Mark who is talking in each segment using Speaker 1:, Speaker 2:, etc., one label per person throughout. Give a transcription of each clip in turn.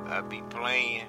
Speaker 1: I be playing.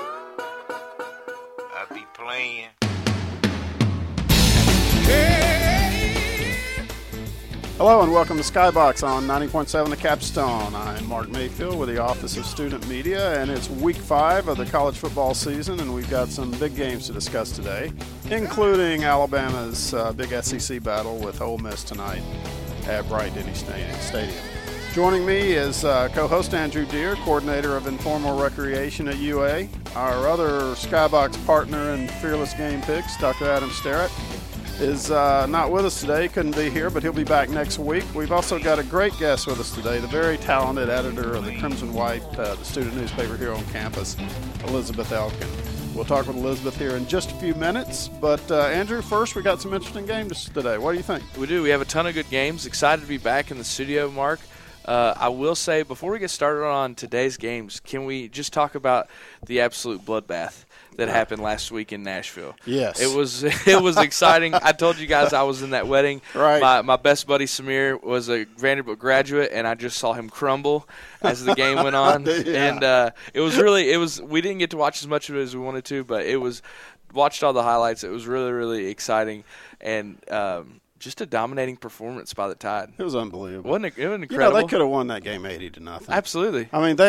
Speaker 2: Hello and welcome to Skybox on 90.7 The Capstone. I'm Mark Mayfield with the Office of Student Media, and it's week 5 of the college football season, and we've got some big games to discuss today, including Alabama's big SEC battle with Ole Miss tonight at Bryant-Denny Stadium. Joining me is co-host Andrew Deere, coordinator of informal recreation at UA. Our other Skybox partner in Fearless Game Picks, Dr. Adam Sterrett, is not with us today, couldn't be here, but he'll be back next week. We've also got a great guest with us today, the very talented editor of the Crimson White, the student newspaper here on campus, Elizabeth Elkin. We'll talk with Elizabeth here in just a few minutes, but Andrew, first, we got some interesting games today. What do you think?
Speaker 3: We do. We have a ton of good games. Excited to be back in the studio, Mark. I will say, before we get started on today's games, can we just talk about the absolute bloodbath that happened last week in Nashville?
Speaker 2: Yes.
Speaker 3: It was exciting. I told you guys I was in that wedding.
Speaker 2: Right.
Speaker 3: My best buddy Samir was a Vanderbilt graduate, and I just saw him crumble as the game went on.
Speaker 2: Yeah.
Speaker 3: And we didn't get to watch as much of it as we wanted to, but watched all the highlights. It was really, really exciting. And just a dominating performance by the Tide.
Speaker 2: It was unbelievable.
Speaker 3: Wasn't it incredible?
Speaker 2: You know, they could have won that game 80-0.
Speaker 3: Absolutely.
Speaker 2: I mean,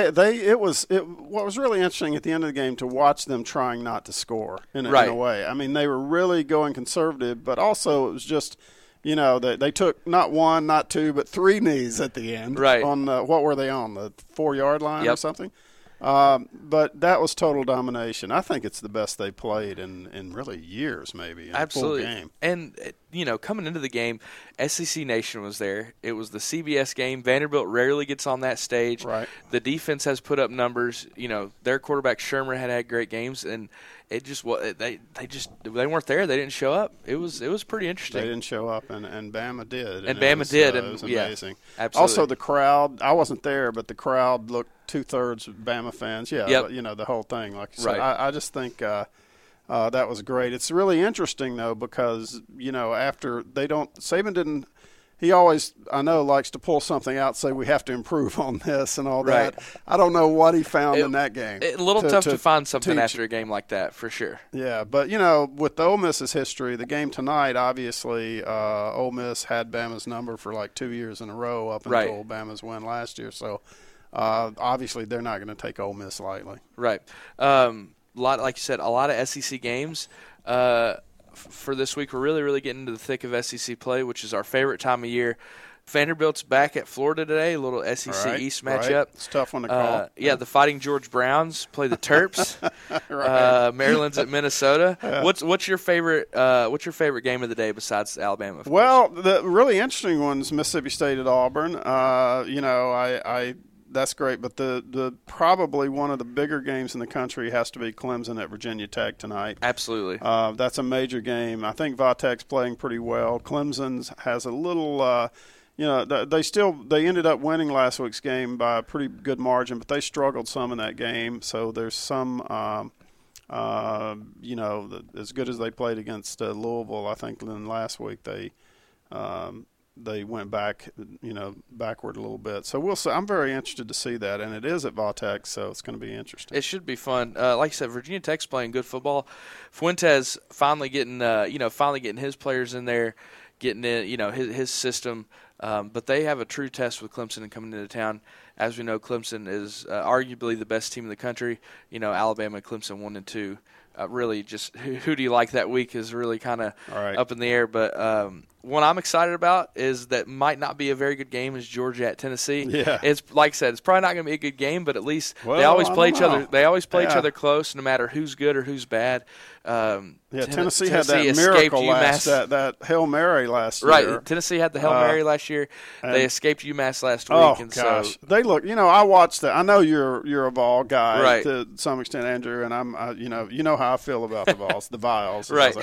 Speaker 2: what was really interesting at the end of the game to watch them trying not to score in a way. I mean, they were really going conservative, but also it was just, you know, they took not one, not two, but 3 knees at the end.
Speaker 3: Right.
Speaker 2: On what were they on, the 4-yard line or something? But that was total domination. I think it's the best they played in really years, maybe.
Speaker 3: Absolutely.
Speaker 2: Full game.
Speaker 3: And, you know, coming into the game, SEC Nation was there. It was the CBS game. Vanderbilt rarely gets on that stage.
Speaker 2: Right.
Speaker 3: The defense has put up numbers. You know, their quarterback Shermer had great games, and it just they weren't there. They didn't show up. It was pretty interesting.
Speaker 2: They didn't show up, and Bama did.
Speaker 3: And Bama did.
Speaker 2: It was amazing.
Speaker 3: Yeah, absolutely.
Speaker 2: Also, the crowd. I wasn't there, but the crowd looked 2/3 Bama fans. Yeah,
Speaker 3: yep.
Speaker 2: But, you know, the whole thing. Like I said,
Speaker 3: right.
Speaker 2: I just think that was great. It's really interesting, though, because, you know, after Saban didn't. He always, I know, likes to pull something out, say we have to improve on this and all
Speaker 3: right.
Speaker 2: that. I don't know what he found in that game.
Speaker 3: A little tough to find something after a game like that, for sure.
Speaker 2: Yeah, but, you know, with the Ole Miss's history, the game tonight, obviously, Ole Miss had Bama's number for like 2 years in a row up until Bama's win last year. So, obviously, they're not going to take Ole Miss lightly.
Speaker 3: Right. Like you said, a lot of SEC games. For this week, we're really, really getting into the thick of SEC play, which is our favorite time of year. Vanderbilt's back at Florida today, a little SEC East matchup.
Speaker 2: Right. It's a tough one to call.
Speaker 3: The Fighting George Browns play the Terps. Maryland's at Minnesota. What's your favorite game of the day besides Alabama?
Speaker 2: Well, the really interesting one's Mississippi State at Auburn. You know, that's great, but the probably one of the bigger games in the country has to be Clemson at Virginia Tech tonight.
Speaker 3: Absolutely.
Speaker 2: That's a major game. I think Vatek's playing pretty well. Clemson has a little, you know, they ended up winning last week's game by a pretty good margin, but they struggled some in that game. So there's some, you know, as good as they played against Louisville, I think then last week they went back, you know, backward a little bit. So we'll see. I'm very interested to see that, and it is at Vatek, so it's going to be interesting.
Speaker 3: It should be fun. Like I said, Virginia Tech's playing good football. Fuentes finally getting his players in there, getting in, you know, his system. But they have a true test with Clemson and coming into town. As we know, Clemson is arguably the best team in the country. You know, Alabama and Clemson 1 and 2. Really, just who do you like that week is really kind of up in the air. But one I'm excited about is that might not be a very good game is Georgia at Tennessee.
Speaker 2: Yeah.
Speaker 3: It's like I said, it's probably not going to be a good game, but at least they always play each other. They always play each other close, no matter who's good or who's bad.
Speaker 2: Tennessee had that miracle that Hail Mary last year.
Speaker 3: Right, Tennessee had the Hail Mary last year. They escaped UMass last week.
Speaker 2: Oh, gosh. They look, you know, I watched that. I know you're a Vol guy to some extent, Andrew, and I'm, you know how I feel about the Vols, the Vials.
Speaker 3: Right.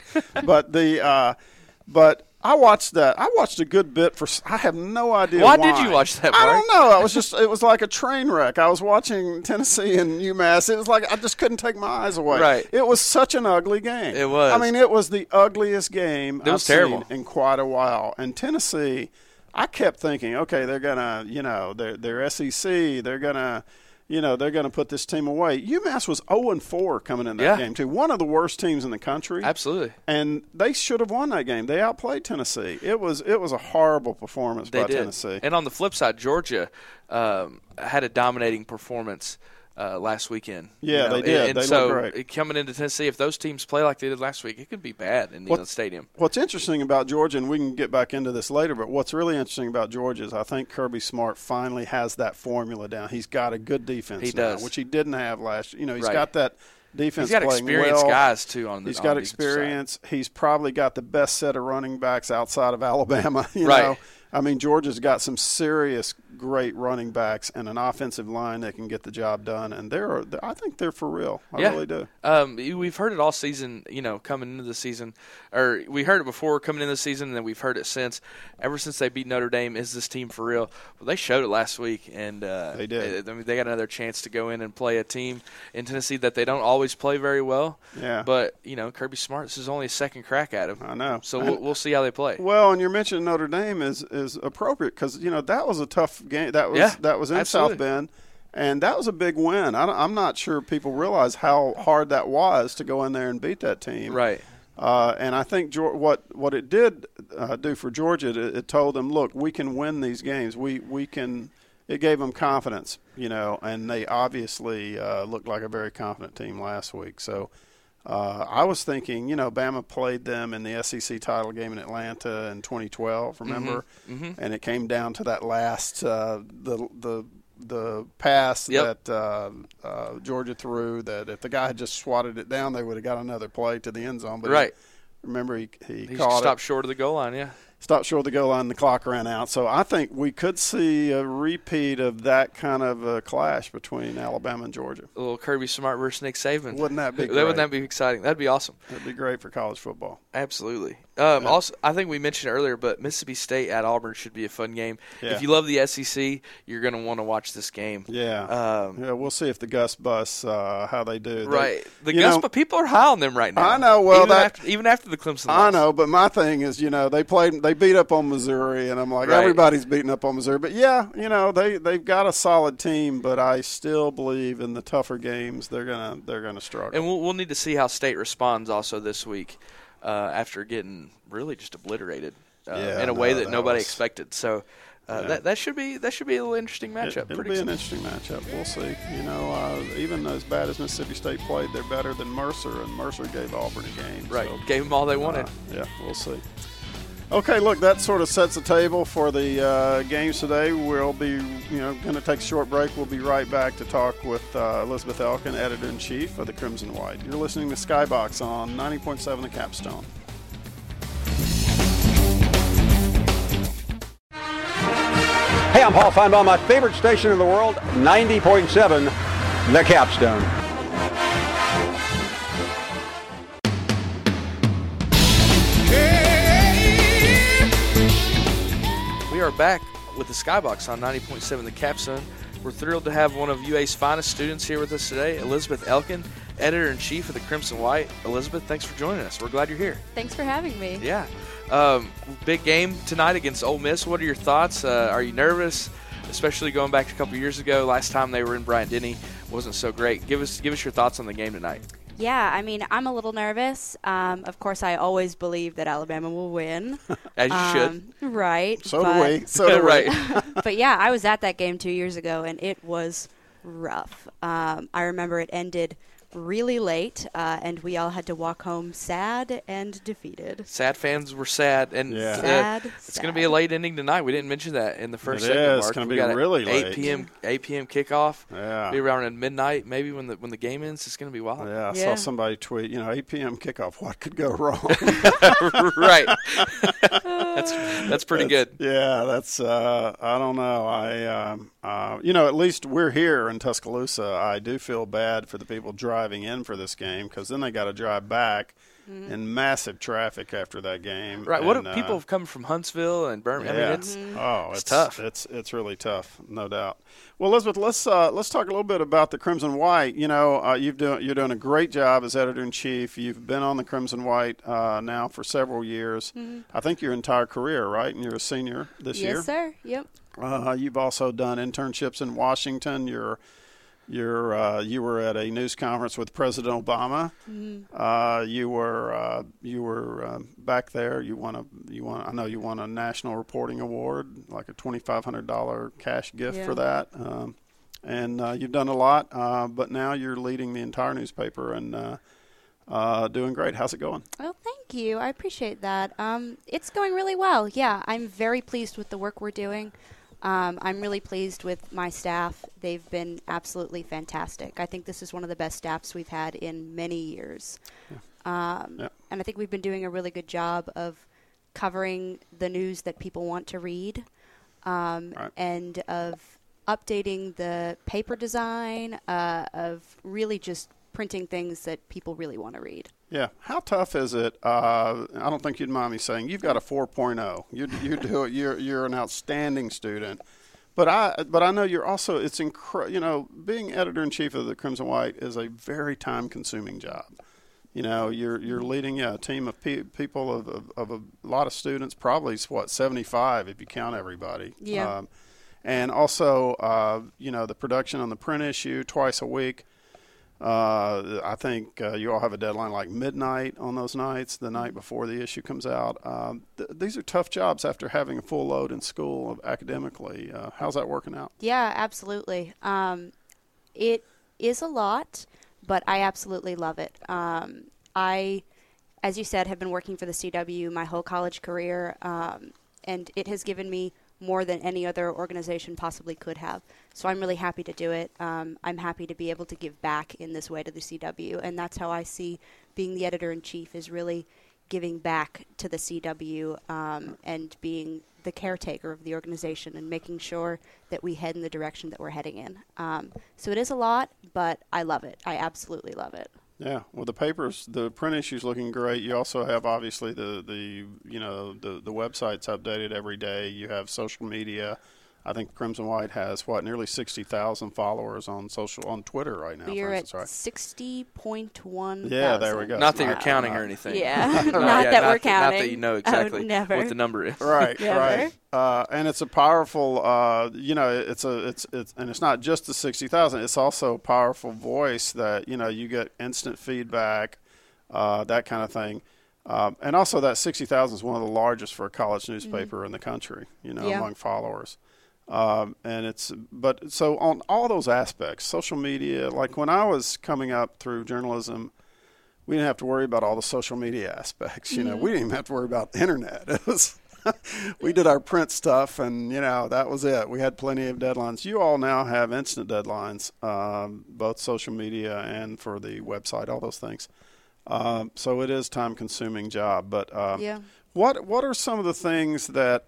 Speaker 2: But I watched that. I watched a good bit I have no idea
Speaker 3: why. Why did you watch that, Mark?
Speaker 2: I don't know. It was like a train wreck. I was watching Tennessee and UMass. It was like I just couldn't take my eyes away.
Speaker 3: Right.
Speaker 2: It was such an ugly game.
Speaker 3: It was.
Speaker 2: I mean, it was the ugliest game I've
Speaker 3: seen
Speaker 2: in quite a while. And Tennessee, I kept thinking, okay, they're going to, you know, they're SEC. They're going to, they're going to put this team away. UMass was 0-4 coming in that game, too. One of the worst teams in the country.
Speaker 3: Absolutely.
Speaker 2: And they should have won that game. They outplayed Tennessee. It was a horrible performance by Tennessee.
Speaker 3: And on the flip side, Georgia had a dominating performance last weekend.
Speaker 2: Yeah, they did.
Speaker 3: And
Speaker 2: they
Speaker 3: so
Speaker 2: looked great.
Speaker 3: Coming into Tennessee, if those teams play like they did last week, it could be bad in the stadium.
Speaker 2: What's interesting about Georgia, and we can get back into this later, but what's really interesting about Georgia is I think Kirby Smart finally has that formula down. He's got a good defense now, which he didn't have last year. He's got that defense playing well.
Speaker 3: He's got experienced guys, too, on the
Speaker 2: He's got experience. He's probably got the best set of running backs outside of Alabama, you know. I mean, Georgia's got some serious great running backs and an offensive line that can get the job done, and I think they're for real. I really do.
Speaker 3: We've heard it all season, coming into the season, or we heard it before coming into the season, and then we've heard it since. Ever since they beat Notre Dame, is this team for real? Well, they showed it last week, and
Speaker 2: they did.
Speaker 3: They got another chance to go in and play a team in Tennessee that they don't always play very well.
Speaker 2: Yeah.
Speaker 3: But Kirby Smart, this is only a second crack at him.
Speaker 2: I know.
Speaker 3: So we'll see how they play.
Speaker 2: Well, and you're mentioning Notre Dame is appropriate because that was a tough game. That was in
Speaker 3: absolutely.
Speaker 2: South Bend, and that was a big win. I'm not sure people realize how hard that was to go in there and beat that team.
Speaker 3: Right.
Speaker 2: And I think what it did do for Georgia, it told them, look, we can win these games. We can. It gave them confidence, and they obviously looked like a very confident team last week. So. I was thinking, Bama played them in the SEC title game in Atlanta in 2012, remember? Mm-hmm. And it came down to that last the pass that Georgia threw, that if the guy had just swatted it down, they would have got another play to the end zone. But remember, he caught
Speaker 3: stopped short of the goal line,
Speaker 2: Stopped short of the goal line, the clock ran out. So I think we could see a repeat of that kind of a clash between Alabama and Georgia.
Speaker 3: A little Kirby Smart versus Nick Saban.
Speaker 2: Wouldn't that be great?
Speaker 3: Wouldn't that be exciting? That'd be awesome.
Speaker 2: That'd be great for college football.
Speaker 3: Absolutely. Also, I think we mentioned it earlier, but Mississippi State at Auburn should be a fun game.
Speaker 2: Yeah.
Speaker 3: If you love the SEC, you're going to want to watch this game.
Speaker 2: Yeah. We'll see if the Gus Bus, how they do.
Speaker 3: Right. The Gus Bus, people are high on them right now.
Speaker 2: I know. Well,
Speaker 3: even after the Clemson loss.
Speaker 2: I know, but my thing is, they beat up on Missouri, and I'm like, everybody's beating up on Missouri. But they've got a solid team, but I still believe in the tougher games they're gonna struggle.
Speaker 3: And we'll need to see how State responds also this week. After getting really just obliterated in a way that nobody expected. So that should be a little interesting matchup.
Speaker 2: It'll be an interesting matchup. We'll see. Even as bad as Mississippi State played, they're better than Mercer, and Mercer gave Auburn a game.
Speaker 3: Right,
Speaker 2: so,
Speaker 3: gave them all they wanted.
Speaker 2: We'll see. Okay, look, that sort of sets the table for the games today. We'll be, going to take a short break. We'll be right back to talk with Elizabeth Elkin, editor-in-chief of the Crimson White. You're listening to Skybox on 90.7 The Capstone.
Speaker 1: Hey, I'm Paul Feinbaum. My favorite station in the world, 90.7 The Capstone.
Speaker 3: We are back with the Skybox on 90.7 The Capstone. We're thrilled to have one of UA's finest students here with us today, Elizabeth Elkin, editor-in-chief of the Crimson White. Elizabeth, thanks for joining us. We're glad you're here.
Speaker 4: Thanks for having me.
Speaker 3: Yeah. Big game tonight against Ole Miss. What are your thoughts? Are you nervous, especially going back a couple years ago? Last time they were in Bryant-Denny wasn't so great. Give us your thoughts on the game tonight.
Speaker 4: Yeah, I mean, I'm a little nervous. Of course, I always believe that Alabama will win.
Speaker 3: As you should.
Speaker 4: Right.
Speaker 2: So do we. So do
Speaker 3: right.
Speaker 4: But, yeah, I was at that game 2 years ago, and it was rough. I remember it ended really late, and we all had to walk home sad and defeated.
Speaker 3: Sad fans were sad, and it's going to be a late ending tonight. We didn't mention that in the first segment, Mark.
Speaker 2: It's going to be really late.
Speaker 3: 8 p.m. kickoff.
Speaker 2: Yeah,
Speaker 3: be around at midnight, maybe when the game ends. It's going to be wild.
Speaker 2: Yeah, I saw somebody tweet, 8 p.m. kickoff. What could go wrong?
Speaker 3: Right. That's pretty good.
Speaker 2: Yeah, that's I don't know. At least we're here in Tuscaloosa. I do feel bad for the people driving in for this game because then they got to drive back in massive traffic after that game.
Speaker 3: Right. What if people have come from Huntsville and Birmingham?
Speaker 2: Yeah.
Speaker 3: I mean, it's
Speaker 2: tough. It's really tough, no doubt. Well, Elizabeth, let's talk a little bit about the Crimson White. You're doing a great job as editor-in-chief. You've been on the Crimson White now for several years. Mm-hmm. I think your entire career, right? And you're a senior this year.
Speaker 4: Yes, sir. Yep.
Speaker 2: You've also done internships in Washington. You're You were at a news conference with President Obama. Mm-hmm. You were back there. I know you won a National Reporting Award, like a $2,500 cash gift for that. And you've done a lot, but now you're leading the entire newspaper and doing great. How's it going?
Speaker 4: Well, thank you. I appreciate that. It's going really well. Yeah, I'm very pleased with the work we're doing. I'm really pleased with my staff. They've been absolutely fantastic. I think this is one of the best staffs we've had in many years. And I think we've been doing a really good job of covering the news that people want to read, and of updating the paper design, of really just printing things that people really want to read.
Speaker 2: Yeah. How tough is it? I don't think you'd mind me saying you've got a 4.0. You do it. You're an outstanding student. But I know you're also, being editor-in-chief of the Crimson White is a very time-consuming job. You're leading a team of people of a lot of students, probably 75 if you count everybody.
Speaker 4: Yeah.
Speaker 2: And also, the production on the print issue twice a week. I think you all have a deadline like midnight on those nights, the night before the issue comes out. These are tough jobs after having a full load in school academically. How's that working out?
Speaker 4: Yeah, absolutely. It is a lot, but I absolutely love it. I, as you said, have been working for the CW my whole college career, and it has given me more than any other organization possibly could have. So I'm really happy to do it. I'm happy to be able to give back in this way to the CW, and that's how I see being the editor-in-chief is really giving back to the CW and being the caretaker of the organization and making sure that we head in the direction that we're heading in. So it is a lot, but I love it. I absolutely love it.
Speaker 2: Yeah, well, the print issue's looking great. You also have obviously the website's updated every day. You have social media. I think Crimson White has nearly 60,000 followers on Twitter right now.
Speaker 4: We're at 60.1.
Speaker 2: Yeah, there we go.
Speaker 3: Not that you're counting or anything.
Speaker 4: Yeah, not that we're counting.
Speaker 3: Not that you know exactly what the number is.
Speaker 2: Right, right. And it's a powerful, it's not just the 60,000. It's also a powerful voice that you get instant feedback, that kind of thing. And also that 60,000 is one of the largest for a college newspaper in the country, among followers. So on all those aspects, social media, like when I was coming up through journalism, we didn't have to worry about all the social media aspects. We didn't even have to worry about the internet. It was, we did our print stuff and, that was it. We had plenty of deadlines. You all now have instant deadlines, both social media and for the website, all those things. So it is time consuming job, but, what are some of the things that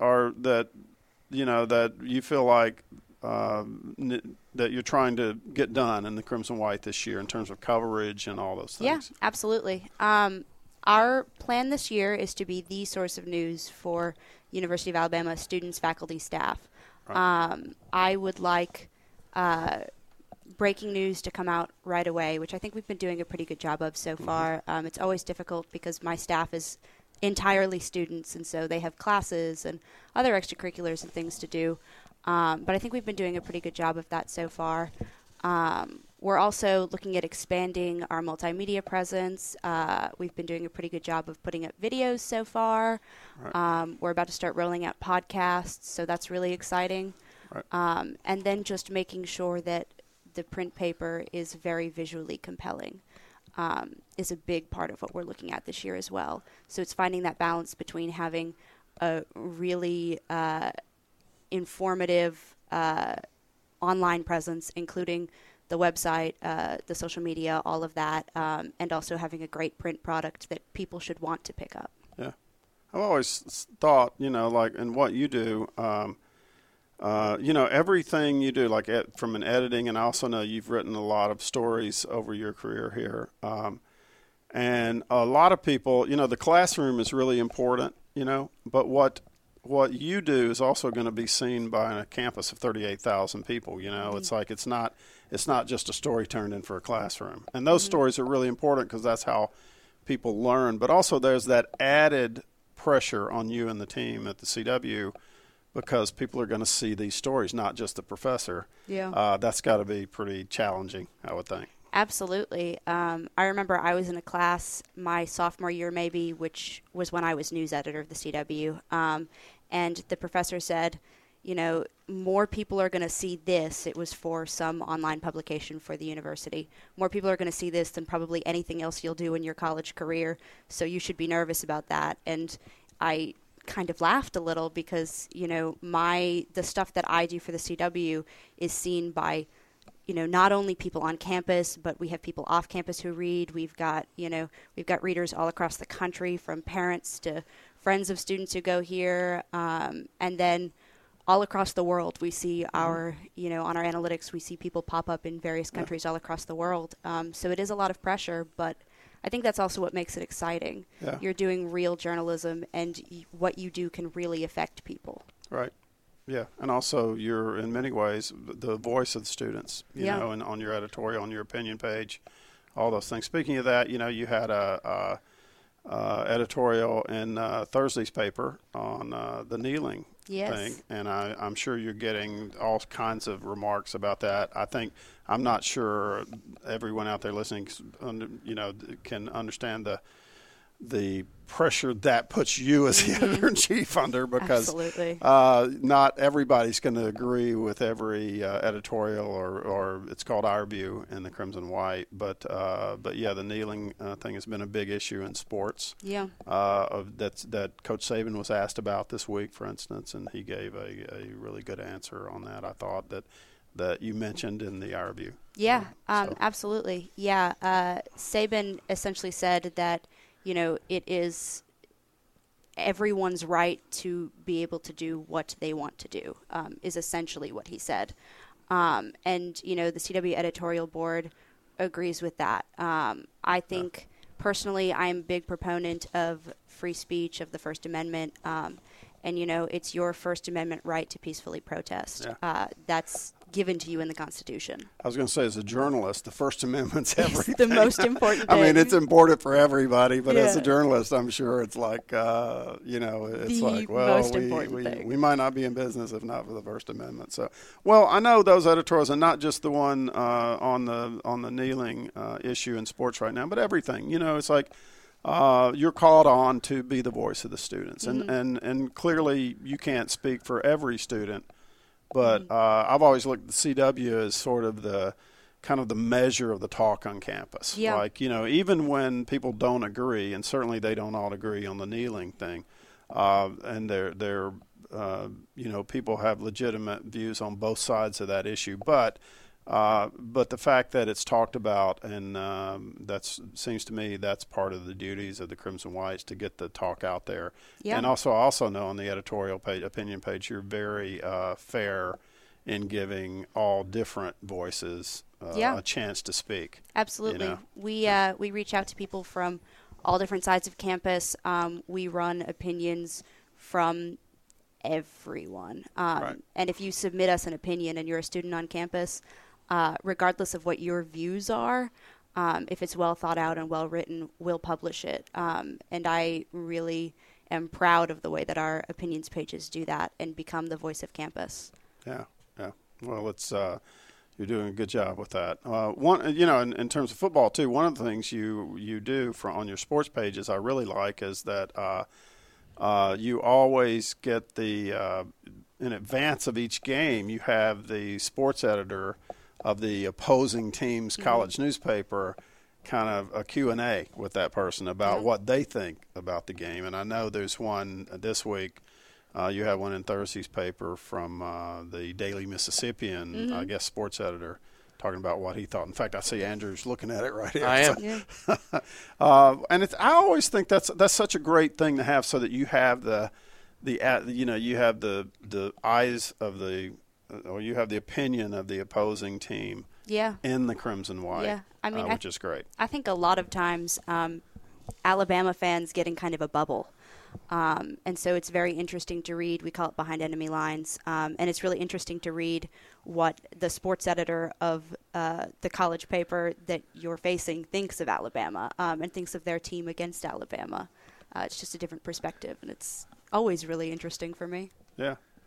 Speaker 2: you feel like that you're trying to get done in the Crimson White this year in terms of coverage and all those things?
Speaker 4: Yeah, absolutely. Our plan this year is to be the source of news for University of Alabama students, faculty, staff. Right. I would like breaking news to come out right away, which I think we've been doing a pretty good job of so far. It's always difficult because my staff is entirely students, and so they have classes and other extracurriculars and things to do. But I think we've been doing a pretty good job of that so far. We're also looking at expanding our multimedia presence. We've been doing a pretty good job of putting up videos so far. Right. We're about to start rolling out podcasts, so that's really exciting. Right. And then just making sure that the print paper is very visually compelling. Is a big part of what we're looking at this year as well. So it's finding that balance between having a really informative online presence, including the website, the social media, all of that, and also having a great print product that people should want to pick up.
Speaker 2: Yeah. I've always thought, like in what you do, everything you do, like from an editing, and I also know you've written a lot of stories over your career here. And a lot of people, the classroom is really important, but what you do is also going to be seen by a campus of 38,000 people. It's like it's not just a story turned in for a classroom. And those stories are really important because that's how people learn. But also there's that added pressure on you and the team at the CW because people are going to see these stories, not just the professor.
Speaker 4: Yeah.
Speaker 2: That's got to be pretty challenging, I would think.
Speaker 4: Absolutely. I remember I was in a class my sophomore year maybe, which was when I was news editor of the CW, and the professor said, more people are going to see this. It was for some online publication for the university. More people are going to see this than probably anything else you'll do in your college career, so you should be nervous about that. And I kind of laughed a little because, the stuff that I do for the CW is seen by not only people on campus, but we have people off campus who read. We've got readers all across the country, from parents to friends of students who go here, and then all across the world. We see our, on our analytics, we see people pop up in various countries all across the world. So it is a lot of pressure, but I think that's also what makes it exciting.
Speaker 2: Yeah.
Speaker 4: You're doing real journalism, and what you do can really affect people.
Speaker 2: Right. Yeah, and also you're in many ways the voice of the students, you
Speaker 4: Yeah.
Speaker 2: know, and on your editorial, on your opinion page, all those things. Speaking of that, you had a editorial in Thursday's paper on the kneeling
Speaker 4: Yes.
Speaker 2: thing, and I'm sure you're getting all kinds of remarks about that. I'm not sure everyone out there listening, can understand the pressure that puts you as the editor-in-chief under, because
Speaker 4: Absolutely.
Speaker 2: not everybody's going to agree with every editorial, or it's called our view in the Crimson White. But yeah, the kneeling thing has been a big issue in sports.
Speaker 4: Yeah.
Speaker 2: That Coach Saban was asked about this week, for instance, and he gave a really good answer on that. I thought that you mentioned in the our view.
Speaker 4: Yeah.
Speaker 2: So.
Speaker 4: Absolutely. Yeah. Saban essentially said that it is everyone's right to be able to do what they want to do, is essentially what he said. And, the CW editorial board agrees with that. I think personally I'm a big proponent of free speech, of the First Amendment. And, it's your First Amendment right to peacefully protest.
Speaker 2: Yeah.
Speaker 4: That's given to you in the Constitution.
Speaker 2: I was going to say, as a journalist, the First Amendment's everything.
Speaker 4: It's the most important thing.
Speaker 2: I mean, it's important for everybody, but as a
Speaker 4: Yeah.
Speaker 2: journalist, I'm sure it's like, it's
Speaker 4: The
Speaker 2: like, well,
Speaker 4: most important thing.
Speaker 2: we might not be in business if not for the First Amendment. So, well, I know those editorials, and not just the one on the kneeling issue in sports right now, but everything. It's like you're called on to be the voice of the students, and clearly you can't speak for every student. But I've always looked at the CW as sort of the kind of the measure of the talk on campus.
Speaker 4: Yeah.
Speaker 2: Like, even when people don't agree, and certainly they don't all agree on the kneeling thing, and they're people have legitimate views on both sides of that issue. But the fact that it's talked about, and seems to me that's part of the duties of the Crimson Whites, to get the talk out there.
Speaker 4: Yeah.
Speaker 2: And I also know on the editorial page, opinion page, you're very fair in giving all different voices a chance to speak.
Speaker 4: Absolutely. We reach out to people from all different sides of campus. We run opinions from everyone.
Speaker 2: Right.
Speaker 4: And if you submit us an opinion and you're a student on campus, regardless of what your views are, if it's well thought out and well written, we'll publish it. And I really am proud of the way that our opinions pages do that and become the voice of campus.
Speaker 2: Yeah. Well, it's you're doing a good job with that. In terms of football too, one of the things you do on your sports pages I really like is that you always get in advance of each game, you have the sports editor of the opposing team's college newspaper kind of a Q&A with that person about what they think about the game. And I know there's one this week. You had one in Thursday's paper from the Daily Mississippian, I guess, sports editor, talking about what he thought. In fact, I see Andrew's looking at it right here.
Speaker 3: I am.
Speaker 4: Yeah.
Speaker 2: And I always think that's such a great thing to have, so that you have you have the eyes of or you have the opinion of the opposing team.
Speaker 4: Yeah.
Speaker 2: In the Crimson White.
Speaker 4: Yeah. I mean,
Speaker 2: which is great.
Speaker 4: I think a lot of times Alabama fans get in kind of a bubble. And so it's very interesting to read. We call it Behind Enemy Lines. And it's really interesting to read what the sports editor of the college paper that you're facing thinks of Alabama and thinks of their team against Alabama. It's just a different perspective, and it's always really interesting for me.
Speaker 2: Yeah.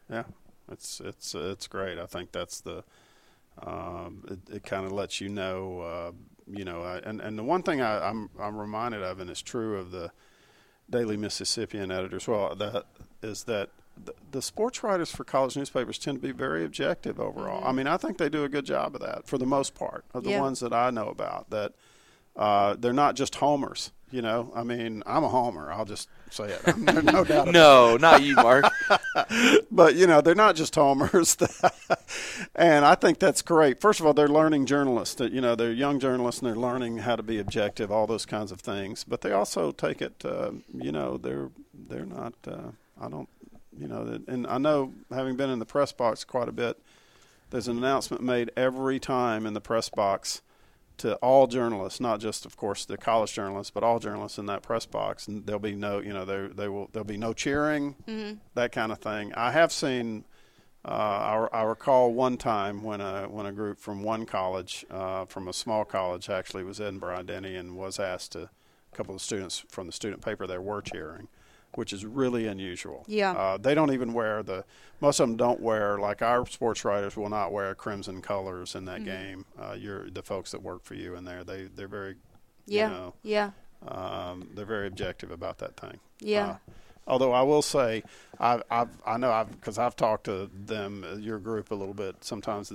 Speaker 2: Yeah. It's great. I think that's the it kind of lets you know, and the one thing I'm reminded of, and it's true of the Daily Mississippian editors, that the sports writers for college newspapers tend to be very objective overall. I mean, I think they do a good job of that for the most part of the ones that I know about, that they're not just homers. I mean, I'm a homer. I'll just say it. There's no doubt.
Speaker 3: No, not you, Mark.
Speaker 2: But, they're not just homers. And I think that's great. First of all, they're learning journalists. They're young journalists, and they're learning how to be objective, all those kinds of things. But they also take it, they're not, and I know, having been in the press box quite a bit, there's an announcement made every time in the press box to all journalists, not just, of course, the college journalists, but all journalists in that press box. And there'll be no, there'll be no cheering, that kind of thing. I have seen, I recall one time when a group from one college, from a small college, actually was Edinburgh Identity, and was asked to, a couple of students from the student paper there were cheering, which is really unusual.
Speaker 4: Yeah.
Speaker 2: They don't even wear most of them don't wear, like our sports writers will not wear crimson colors in that game. The folks that work for you in there, they're very, they're very objective about that thing.
Speaker 4: Yeah.
Speaker 2: Although I will say, because I've talked to them, your group a little bit, sometimes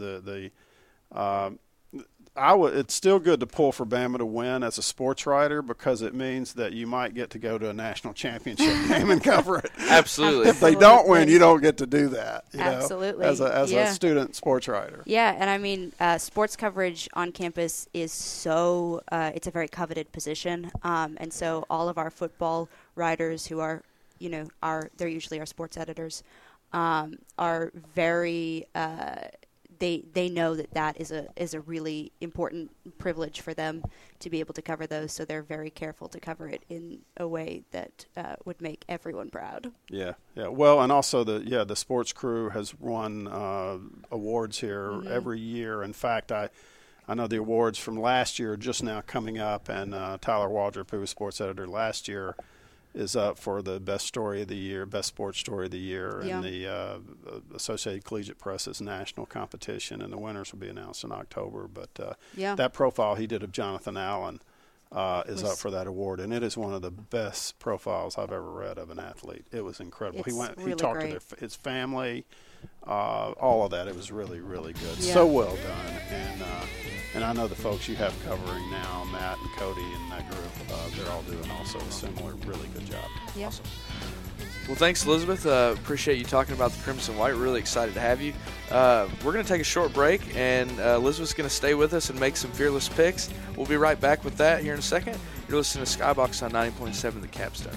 Speaker 2: it's still good to pull for Bama to win as a sports writer, because it means that you might get to go to a national championship game and cover it.
Speaker 3: Absolutely.
Speaker 2: If they don't win, you don't get to do that.
Speaker 4: Absolutely.
Speaker 2: As a student sports writer.
Speaker 4: Yeah, and I mean, sports coverage on campus is so it's a very coveted position, and so all of our football writers who are, they're usually our sports editors, are very. They know that is a really important privilege for them to be able to cover those, so they're very careful to cover it in a way that would make everyone proud.
Speaker 2: Yeah. Well, and also the sports crew has won awards here every year. In fact, I know the awards from last year are just now coming up, and Tyler Waldrop, who was sports editor last year, is up for the best story of the year, best sports story of the year, in the Associated Collegiate Press's national competition, and the winners will be announced in October. But that profile he did of Jonathan Allen is up for that award, and it is one of the best profiles I've ever read of an athlete. It was incredible. He talked to his family, all of that. It was really, really good. Yeah. So well done, and I know the folks you have covering now, Matt and Cody and that group, they're all doing also a similar, really good job.
Speaker 4: Yeah.
Speaker 3: Awesome. Well, thanks, Elizabeth. Appreciate you talking about the Crimson White. Really excited to have you. We're going to take a short break, and Elizabeth's going to stay with us and make some fearless picks. We'll be right back with that here in a second. You're listening to Skybox on 90.7 The Capstone.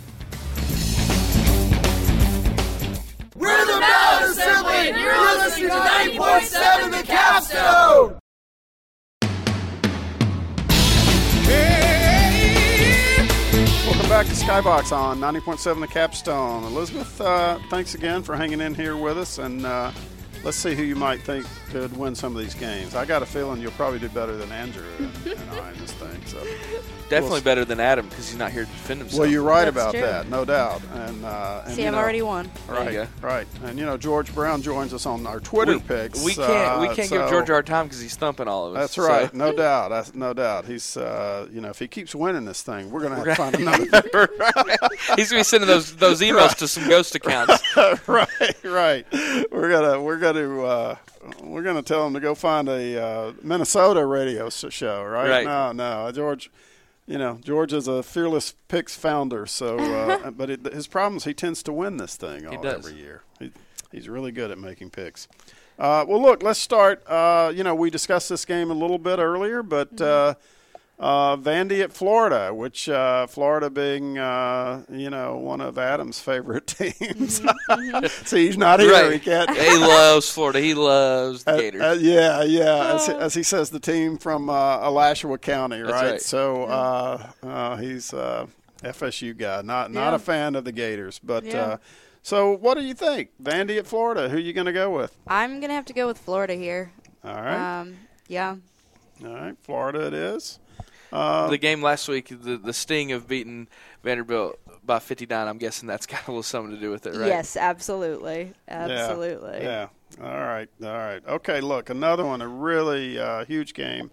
Speaker 5: We're the Ballot Assembly, and you're listening to 90.7 The Capstone!
Speaker 2: Welcome back to Skybox on 90.7 The Capstone. Elizabeth, thanks again for hanging in here with us, and let's see who you might think could win some of these games. I got a feeling you'll probably do better than Andrew and I in this thing. So
Speaker 3: definitely better than Adam, because he's not here to defend himself.
Speaker 2: Well, you're right
Speaker 4: That's
Speaker 2: about
Speaker 4: true.
Speaker 2: that, no doubt. And
Speaker 4: See, I've already won.
Speaker 2: Right. And George Brown joins us on our Twitter picks.
Speaker 3: We can't give George our time because he's thumping all of us.
Speaker 2: That's right, no doubt. No doubt. He's if he keeps winning this thing, we're going to have to find another.
Speaker 3: He's going to be sending those emails to some ghost accounts.
Speaker 2: Right. We're gonna tell him to go find a Minnesota radio show, right? No, George. George is a Fearless Picks founder, so but his problem is he tends to win this thing every year. He's really good at making picks. Well, look, let's start. We discussed this game a little bit earlier, but Vandy at Florida, which Florida being one of Adam's favorite teams. See, he's not here.
Speaker 3: Right.
Speaker 2: He can't.
Speaker 3: He loves Florida. He loves the Gators.
Speaker 2: As he says, the team from Alachua County, right?
Speaker 3: That's right.
Speaker 2: So he's FSU guy, not a fan of the Gators, but. So what do you think? Vandy at Florida, who are you going to go with?
Speaker 4: I'm going to have to go with Florida here.
Speaker 2: All right.
Speaker 4: Yeah.
Speaker 2: All right, Florida it is.
Speaker 3: The game last week, the sting of beating Vanderbilt by 59. I'm guessing that's got a little something to do with it, right?
Speaker 4: Yes, absolutely. Absolutely.
Speaker 2: Yeah. All right. Okay, look, another one, a really huge game,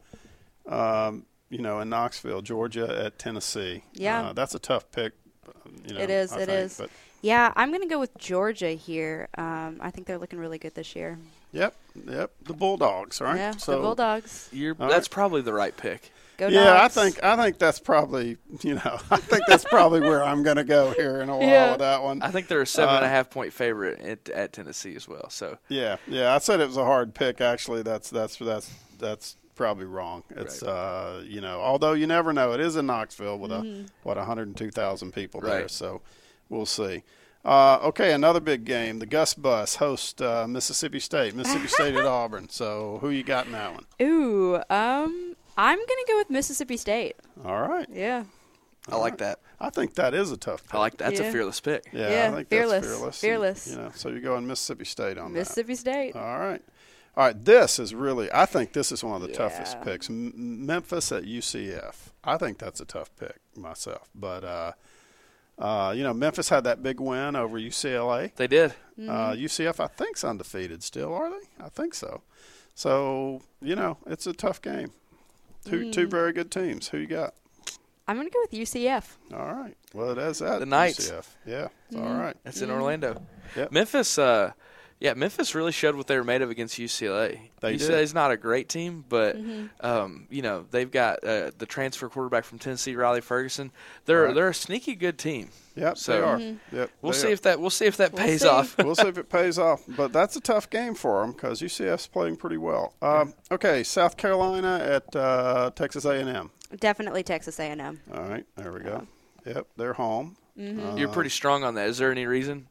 Speaker 2: in Knoxville, Georgia at Tennessee.
Speaker 4: Yeah.
Speaker 2: That's a tough pick.
Speaker 4: It is.
Speaker 2: But
Speaker 4: yeah, I'm going to go with Georgia here. I think they're looking really good this year.
Speaker 2: Yep. The Bulldogs, right?
Speaker 4: Yeah, the Bulldogs.
Speaker 3: That's probably the right pick.
Speaker 4: Go
Speaker 2: yeah,
Speaker 4: Dogs.
Speaker 2: I think that's probably, I think that's probably where I'm going to go here in a while with that one.
Speaker 3: I think they're a 7.5 point favorite at Tennessee as well. So
Speaker 2: Yeah. I said it was a hard pick. Actually, that's probably wrong. It's
Speaker 3: right.
Speaker 2: Although you never know, it is in Knoxville with 102,000 people there.
Speaker 3: Right.
Speaker 2: So we'll see. Okay, another big game. The Gus Bus host Mississippi State at Auburn. So who you got in that one?
Speaker 4: Ooh, I'm going to go with Mississippi State.
Speaker 2: All right.
Speaker 4: Yeah.
Speaker 3: I like that.
Speaker 2: I think that is a tough pick.
Speaker 3: I like that. That's
Speaker 4: Yeah.
Speaker 3: a fearless pick.
Speaker 2: Yeah, I think
Speaker 4: fearless.
Speaker 2: that's
Speaker 4: Fearless.
Speaker 2: So you're going Mississippi State on
Speaker 4: Mississippi State.
Speaker 2: that. All right. This is really, I think this is one of the toughest picks. Memphis at UCF. I think that's a tough pick myself. But, Memphis had that big win over UCLA.
Speaker 3: They did.
Speaker 2: UCF, I think, is undefeated still, are they? I think so. So, it's a tough game. Two very good teams. Who you got?
Speaker 4: I'm going to go with UCF.
Speaker 2: All right. Well, that's that.
Speaker 3: The Knights.
Speaker 2: UCF. Yeah. All right.
Speaker 3: That's in Orlando.
Speaker 2: Yep.
Speaker 3: Memphis. Memphis really showed what they were made of against UCLA.
Speaker 2: They did.
Speaker 3: UCLA's not a great team, but they've got the transfer quarterback from Tennessee, Riley Ferguson. They're a sneaky good team.
Speaker 2: Yep,
Speaker 3: So,
Speaker 2: they are. Yep,
Speaker 3: We'll see if that pays
Speaker 4: see.
Speaker 3: off.
Speaker 2: We'll see if it pays off. But that's a tough game for them because UCF's playing pretty well. Okay, South Carolina at Texas A&M.
Speaker 4: Definitely Texas A&M.
Speaker 2: All right, there we go. Yep, they're home.
Speaker 3: You're pretty strong on that. Is there any reason?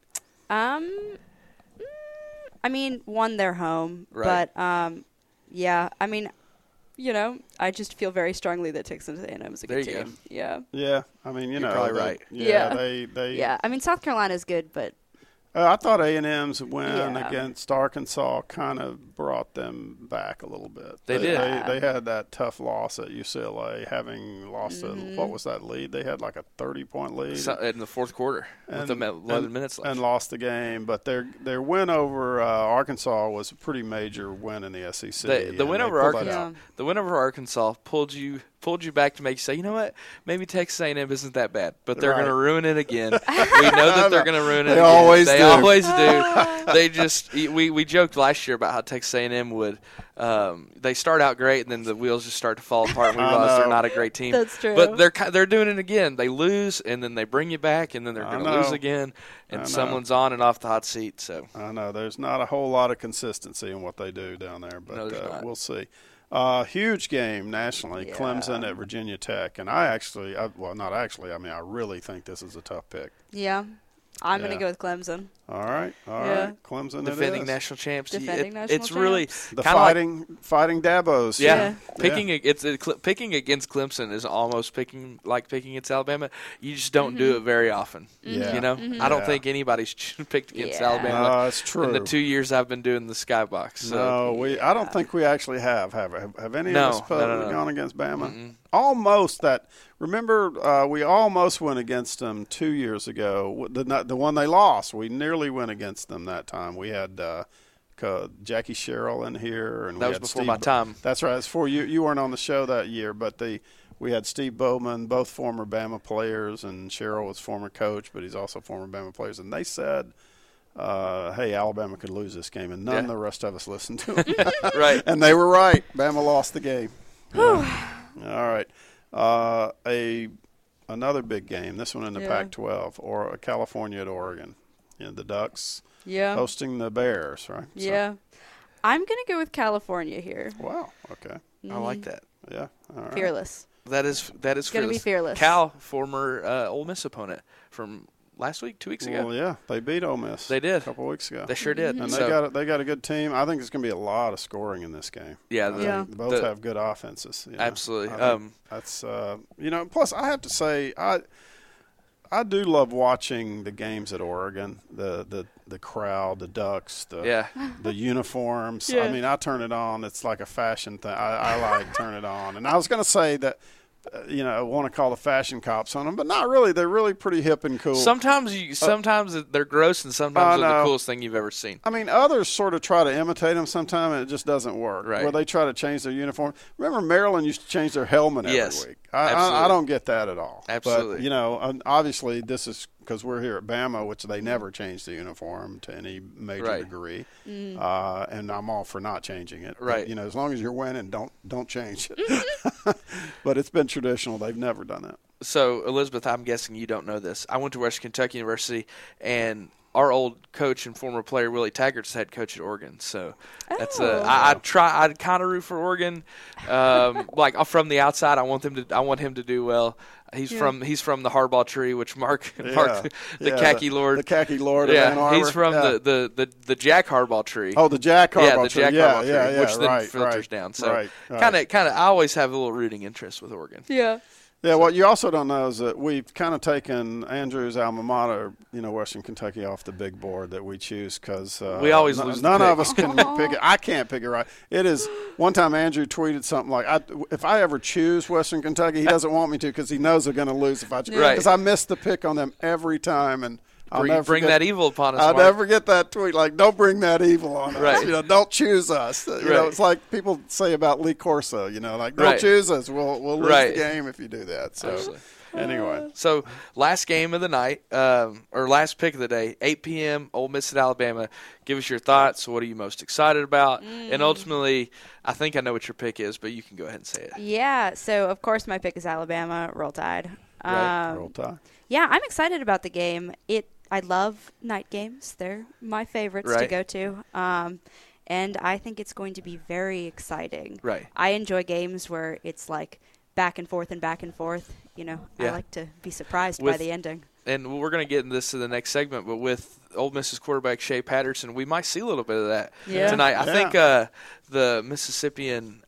Speaker 4: I mean, one, they're home.
Speaker 3: Right.
Speaker 4: But, I just feel very strongly that Texas A&M is a good
Speaker 3: There you
Speaker 4: team. Yeah.
Speaker 2: Yeah, I mean,
Speaker 3: You're probably right.
Speaker 2: Yeah,
Speaker 4: Yeah.
Speaker 2: they.
Speaker 4: Yeah. I mean, South Carolina's good, but
Speaker 2: I thought A&M's win
Speaker 4: Yeah.
Speaker 2: against Arkansas kind of brought them back a little bit.
Speaker 3: They did.
Speaker 2: They had that tough loss at UCLA, having lost what was that lead? They had like a 30-point lead
Speaker 3: In the fourth quarter with 11 minutes left.
Speaker 2: and lost the game. But their win over Arkansas was a pretty major win in the SEC.
Speaker 3: The win
Speaker 2: and
Speaker 3: over
Speaker 2: they pulled that
Speaker 3: Arkansas,
Speaker 2: out.
Speaker 3: the win over Arkansas pulled you back to make you say, you know what? Maybe Texas A&M isn't that bad, but they're going to ruin it again. We know that they're going to ruin it.
Speaker 2: They
Speaker 3: again.
Speaker 2: always
Speaker 3: They
Speaker 2: do.
Speaker 3: always do. They just we joked last year about how Texas A&M would they start out great and then the wheels just start to fall apart. And we realize they're not a great team.
Speaker 4: That's true.
Speaker 3: But they're doing it again. They lose and then they bring you back and then they're going to lose again and someone's on and off the hot seat. So
Speaker 2: I know there's not a whole lot of consistency in what they do down there, but
Speaker 3: No, there's not.
Speaker 2: we'll see. Huge game nationally,
Speaker 4: Yeah.
Speaker 2: Clemson at Virginia Tech, and I really think this is a tough pick.
Speaker 4: yeah. I'm going
Speaker 2: Yeah.
Speaker 4: to go with Clemson.
Speaker 2: All right,
Speaker 4: Yeah.
Speaker 2: Clemson.
Speaker 3: defending
Speaker 2: it is.
Speaker 3: national champs.
Speaker 4: Defending national
Speaker 3: It's really
Speaker 4: champs.
Speaker 2: The
Speaker 3: kinda like-
Speaker 2: fighting Dabos.
Speaker 3: Yeah,
Speaker 4: Yeah.
Speaker 3: picking against Clemson is almost picking against Alabama. You just don't do it very often.
Speaker 2: Yeah.
Speaker 3: You know, I don't
Speaker 2: Yeah.
Speaker 3: think anybody's picked against
Speaker 4: Yeah.
Speaker 3: Alabama
Speaker 2: No, it's true.
Speaker 3: in the 2 years I've been doing the Skybox. So
Speaker 2: No, I don't think we actually have any
Speaker 3: No,
Speaker 2: of us
Speaker 3: no.
Speaker 2: gone against Bama? Almost that. Remember, we almost went against them 2 years ago. The one they lost, we nearly went against them that time. We had Jackie Sherrill in here, and
Speaker 3: that
Speaker 2: we
Speaker 3: was
Speaker 2: had
Speaker 3: before
Speaker 2: Steve
Speaker 3: my time.
Speaker 2: That's right. It's before you weren't on the show that year, but we had Steve Bowman, both former Bama players, and Sherrill was former coach, but he's also former Bama players, and they said, hey, Alabama could lose this game, and none of the rest of us listened to them.
Speaker 3: Right.
Speaker 2: And they were right. Bama lost the game. All right. Another big game, this one in the Pac-12, or California at Oregon. The Ducks
Speaker 4: Yeah.
Speaker 2: hosting the Bears, right?
Speaker 4: Yeah. I'm going to go with California here.
Speaker 2: Wow. Okay.
Speaker 3: I like that.
Speaker 2: Yeah. All right.
Speaker 4: Fearless.
Speaker 3: That is
Speaker 4: gonna be fearless.
Speaker 3: Cal, former Ole Miss opponent from last week, 2 weeks ago.
Speaker 2: Well, yeah, they beat Ole Miss.
Speaker 3: They did.
Speaker 2: A couple weeks ago.
Speaker 3: They sure did.
Speaker 2: And
Speaker 3: So-
Speaker 2: they got a good team. I think it's going to be a lot of scoring in this game.
Speaker 3: Yeah,
Speaker 2: I think
Speaker 3: the-
Speaker 2: both have good offenses.
Speaker 3: Absolutely.
Speaker 2: I think that's Plus, I have to say, I do love watching the games at Oregon. The crowd, the Ducks, the uniforms.
Speaker 4: Yeah.
Speaker 2: I mean, I turn it on. It's like a fashion thing. I like turn it on. And I was going to say that want to call the fashion cops on them, but not really. They're really pretty hip and cool.
Speaker 3: Sometimes they're gross, and sometimes they're the coolest thing you've ever seen.
Speaker 2: I mean, others sort of try to imitate them sometimes, and it just doesn't work.
Speaker 3: Right.
Speaker 2: Where they try to change their uniform. Remember, Maryland used to change their helmet every week. I don't get that at all.
Speaker 3: Absolutely.
Speaker 2: But, obviously this is because we're here at Bama, which they never changed the uniform to any major degree. And I'm all for not changing it.
Speaker 3: Right.
Speaker 2: But, as long as you're winning, don't change it. But it's been traditional. They've never done that.
Speaker 3: So, Elizabeth, I'm guessing you don't know this. I went to Western Kentucky University, and our old coach and former player Willie Taggart's head coach at Oregon. So that's I'd kind of root for Oregon. Like from the outside, I want him to do well. He's from the Harbaugh tree, which Mark the khaki lord.
Speaker 2: The khaki lord of Ann Arbor.
Speaker 3: He's from the Jack Harbaugh tree.
Speaker 2: Oh, the Jack Harbaugh tree.
Speaker 3: Harbaugh tree, which then filters down. So kind of I always have a little rooting interest with Oregon.
Speaker 4: Yeah.
Speaker 2: Yeah, what you also don't know is that we've kind of taken Andrew's alma mater, Western Kentucky, off the big board that we choose because
Speaker 3: we always lose.
Speaker 2: None of us can pick it. I can't pick it right. It is one time Andrew tweeted something like, "If I ever choose Western Kentucky, he doesn't want me to because he knows they're going to lose if I choose." Because I miss the pick on them every time and.
Speaker 3: I'll never bring that evil upon us.
Speaker 2: I'll never get that tweet like, "Don't bring that evil on us."
Speaker 3: Right.
Speaker 2: Don't choose us. It's like people say about Lee Corso. Like, "Don't choose us. We'll lose the game if you do that." So
Speaker 3: absolutely.
Speaker 2: Anyway,
Speaker 3: so last game of the night, or last pick of the day, 8 p.m. Ole Miss at Alabama. Give us your thoughts. What are you most excited about? And ultimately, I think I know what your pick is, but you can go ahead and say it.
Speaker 4: Yeah. So of course my pick is Alabama. Roll Tide.
Speaker 2: Roll Tide.
Speaker 4: Yeah, I'm excited about the game. I love night games. They're my favorites to go to. And I think it's going to be very exciting.
Speaker 3: Right.
Speaker 4: I enjoy games where it's like back and forth and back and forth. I like to be surprised by the ending.
Speaker 3: And we're going to get into this in the next segment, but with Ole Miss's quarterback Shea Patterson, we might see a little bit of that tonight. I think the Mississippian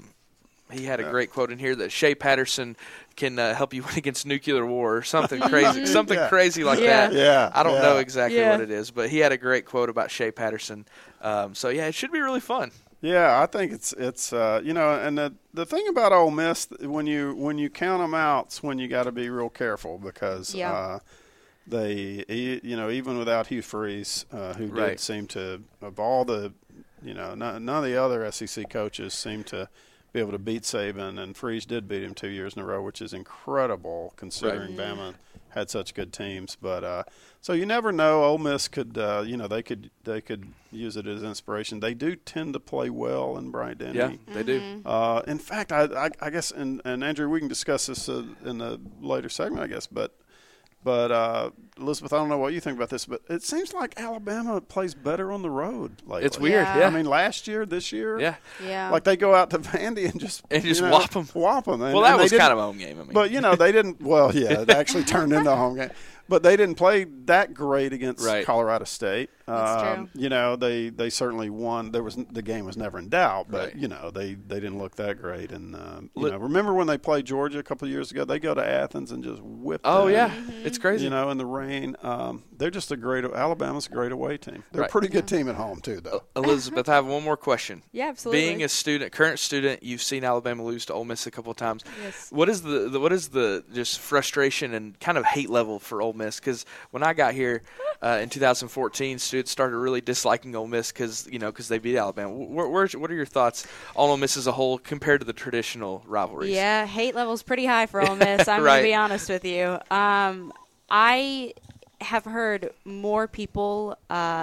Speaker 3: he had a great quote in here that Shea Patterson can help you win against nuclear war or something crazy, crazy like that.
Speaker 2: Yeah,
Speaker 3: I don't know exactly what it is, but he had a great quote about Shea Patterson. So it should be really fun. Yeah,
Speaker 2: I think it's and the thing about Ole Miss when you count them out, it's when you got to be real careful because they even without Hugh Freeze, who did seem to of all the none of the other SEC coaches seem to be able to beat Saban, and Freeze did beat him 2 years in a row, which is incredible considering Bama had such good teams. But so you never know. Ole Miss could, they could use it as inspiration. They do tend to play well in Bryant-Denny.
Speaker 3: Yeah, they do.
Speaker 2: In fact, I guess, and Andrew, we can discuss this in the later segment, I guess, but Elizabeth, I don't know what you think about this, but it seems like Alabama plays better on the road lately.
Speaker 3: It's weird, yeah.
Speaker 2: I mean, this year,
Speaker 4: yeah,
Speaker 2: like they go out to Vandy and just
Speaker 3: whop them.
Speaker 2: And,
Speaker 3: well, that was kind of a home game. I mean,
Speaker 2: but they didn't. Well, yeah, it actually turned into a home game. But they didn't play that great against Colorado State.
Speaker 4: That's true.
Speaker 2: They certainly won. The game was never in doubt, but they didn't look that great. And remember when they played Georgia a couple of years ago? They go to Athens and just whip.
Speaker 3: Oh
Speaker 2: them,
Speaker 3: yeah, it's crazy.
Speaker 2: In the rain. They're just Alabama's a great away team. They're a pretty good team at home too, though.
Speaker 3: Elizabeth, I have one more question.
Speaker 4: Yeah, absolutely.
Speaker 3: Being a current student, you've seen Alabama lose to Ole Miss a couple of times.
Speaker 4: Yes.
Speaker 3: What is the just frustration and kind of hate level for Ole Miss? Because when I got here in 2014, students started really disliking Ole Miss because they beat Alabama. What are your thoughts on Ole Miss as a whole compared to the traditional rivalries?
Speaker 4: Yeah, hate level's pretty high for Ole Miss. I'm going to be honest with you. I have heard more people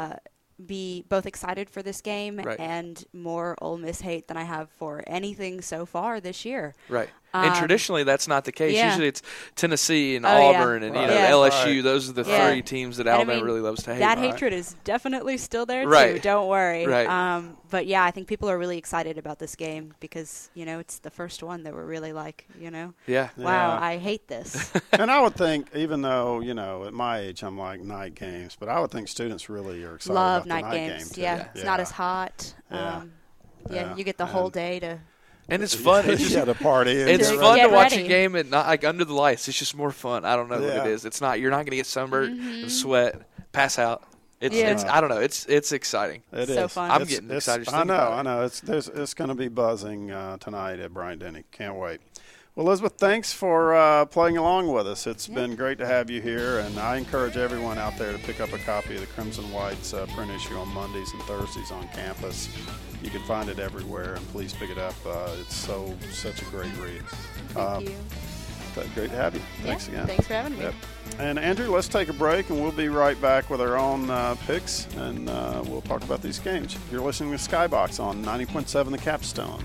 Speaker 4: be both excited for this game and more Ole Miss hate than I have for anything so far this year.
Speaker 3: Right. And traditionally, that's not the case.
Speaker 4: Yeah.
Speaker 3: Usually it's Tennessee and Auburn and LSU.
Speaker 2: Right.
Speaker 3: Those are the three teams that Alabama really loves to hate.
Speaker 4: That hatred is definitely still there,
Speaker 3: Right.
Speaker 4: too. Don't worry.
Speaker 3: Right.
Speaker 4: But, yeah, I think people are really excited about this game because, it's the first one that we're really like,
Speaker 3: Yeah.
Speaker 4: wow, I hate this.
Speaker 2: And I would think, even though, at my age I'm like night games, but I would think students really are excited
Speaker 4: Love
Speaker 2: about the
Speaker 4: night games.
Speaker 2: game too.
Speaker 4: Yeah, it's not as hot. You get the whole day to.
Speaker 3: And it's fun. It's just
Speaker 2: a party.
Speaker 3: It's fun to
Speaker 4: Get
Speaker 3: watch
Speaker 4: ready.
Speaker 3: a game at not under the lights. It's just more fun. I don't know what it is. It's not. You're not going to get sunburned and sweat, pass out. It's I don't know. It's exciting.
Speaker 2: It
Speaker 4: so
Speaker 2: is.
Speaker 4: fun.
Speaker 3: I'm getting excited.
Speaker 2: I know. It's going to be buzzing tonight at Bryant-Denny. Can't wait. Well, Elizabeth, thanks for playing along with us. It's been great to have you here, and I encourage everyone out there to pick up a copy of the Crimson White's print issue on Mondays and Thursdays on campus. You can find it everywhere, and please pick it up. It's such a great read.
Speaker 4: Thank you.
Speaker 2: Great to have you. Thanks again.
Speaker 4: Thanks for having me.
Speaker 2: Yep. And Andrew, let's take a break, and we'll be right back with our own picks, and we'll talk about these games. You're listening to Skybox on 90.7 The Capstone.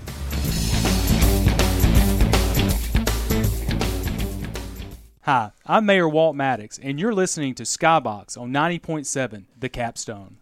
Speaker 6: Hi, I'm Mayor Walt Maddox, and you're listening to Skybox on 90.7 The Capstone.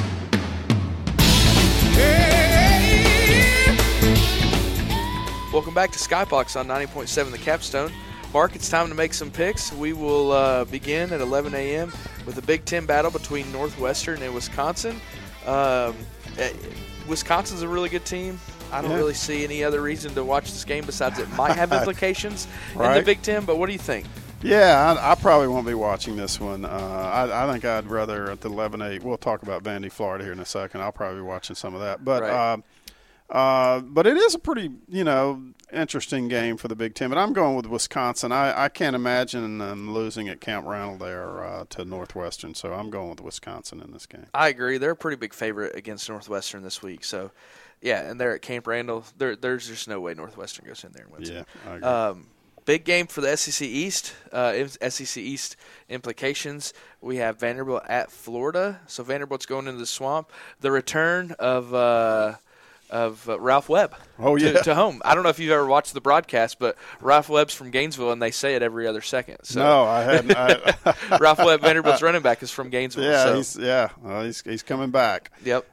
Speaker 3: Welcome back to Skybox on 90.7 The Capstone. Mark, it's time to make some picks. We will begin at 11 a.m. with a Big Ten battle between Northwestern and Wisconsin. Wisconsin's a really good team. I don't really see any other reason to watch this game besides it might have implications in the Big Ten, but what do you think?
Speaker 2: Yeah, I probably won't be watching this one. I think I'd rather at the 11-8. We'll talk about Vandy, Florida here in a second. I'll probably be watching some of that. But it is a pretty, interesting game for the Big Ten. But I'm going with Wisconsin. I can't imagine them losing at Camp Randall there to Northwestern. So I'm going with Wisconsin in this game.
Speaker 3: I agree. They're a pretty big favorite against Northwestern this week. So, yeah, and they're at Camp Randall. There's just no way Northwestern goes in there and wins.
Speaker 2: Yeah, I agree.
Speaker 3: Big game for the SEC East. SEC East implications. We have Vanderbilt at Florida. So Vanderbilt's going into the swamp. The return of Ralph Webb to home. I don't know if you've ever watched the broadcast, but Ralph Webb's from Gainesville, and they say it every other second. So.
Speaker 2: No, I hadn't.
Speaker 3: Ralph Webb, Vanderbilt's running back, is from Gainesville.
Speaker 2: Yeah, he's coming back.
Speaker 3: Yep.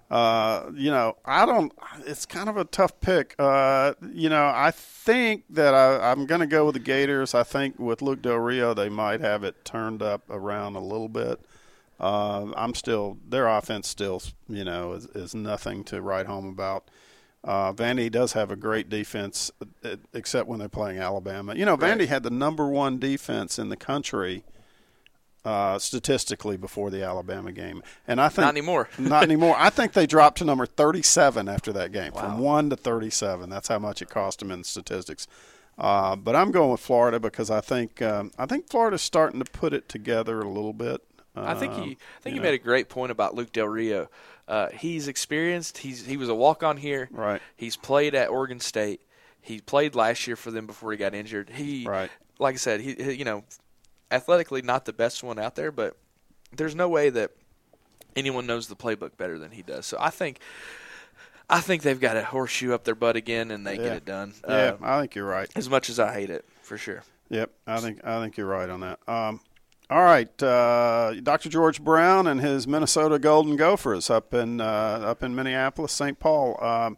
Speaker 2: It's kind of a tough pick. I think that I'm going to go with the Gators. I think with Luke Del Rio, they might have it turned up around a little bit. Their offense still, is nothing to write home about. Vandy does have a great defense, except when they're playing Alabama. Vandy had the number one defense in the country statistically before the Alabama game, and I think
Speaker 3: not anymore.
Speaker 2: Not anymore. I think they dropped to number 37 after that game, from 1 to 37. That's how much it cost them in statistics. But I'm going with Florida because I think Florida's starting to put it together a little bit.
Speaker 3: I think you made a great point about Luke Del Rio. He's experienced. He was a walk-on here.
Speaker 2: Right.
Speaker 3: He's played at Oregon State. He played last year for them before he got injured. Like I said, he athletically not the best one out there, but there's no way that anyone knows the playbook better than he does. So I think they've got a horseshoe up their butt again, and they get it done.
Speaker 2: Yeah, I think you're right.
Speaker 3: As much as I hate it, for sure.
Speaker 2: Yep, I think you're right on that. All right, Dr. George Brown and his Minnesota Golden Gophers up in Minneapolis, St. Paul.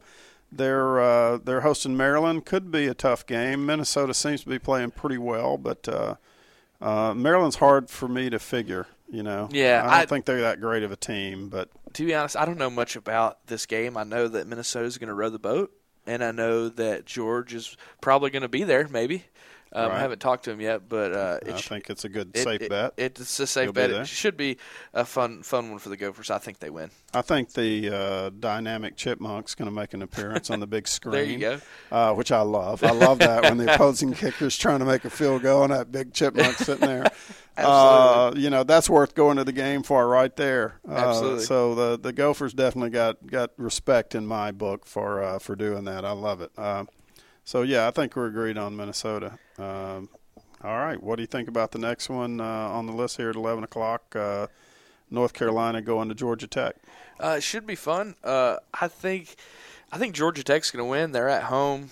Speaker 2: They're hosting Maryland. Could be a tough game. Minnesota seems to be playing pretty well, but Maryland's hard for me to figure.
Speaker 3: Yeah,
Speaker 2: I don't think they're that great of a team. But
Speaker 3: to be honest, I don't know much about this game. I know that Minnesota's going to row the boat, and I know that George is probably going to be there. Maybe.
Speaker 2: Right.
Speaker 3: I haven't talked to him yet, but
Speaker 2: I think it's a good safe bet.
Speaker 3: It's a safe bet. It should be a fun one for the Gophers. I think they win.
Speaker 2: I think the dynamic chipmunk's going to make an appearance on the big screen.
Speaker 3: There you go.
Speaker 2: Which I love. I love that when the opposing kicker's trying to make a field goal and that big chipmunk sitting there.
Speaker 3: Absolutely.
Speaker 2: That's worth going to the game for right there.
Speaker 3: Absolutely.
Speaker 2: So the Gophers definitely got respect in my book for doing that. I love it. So, yeah, I think we're agreed on Minnesota. All right, what do you think about the next one on the list here at 11 o'clock? North Carolina going to Georgia Tech.
Speaker 3: It should be fun. I think Georgia Tech's going to win. They're at home.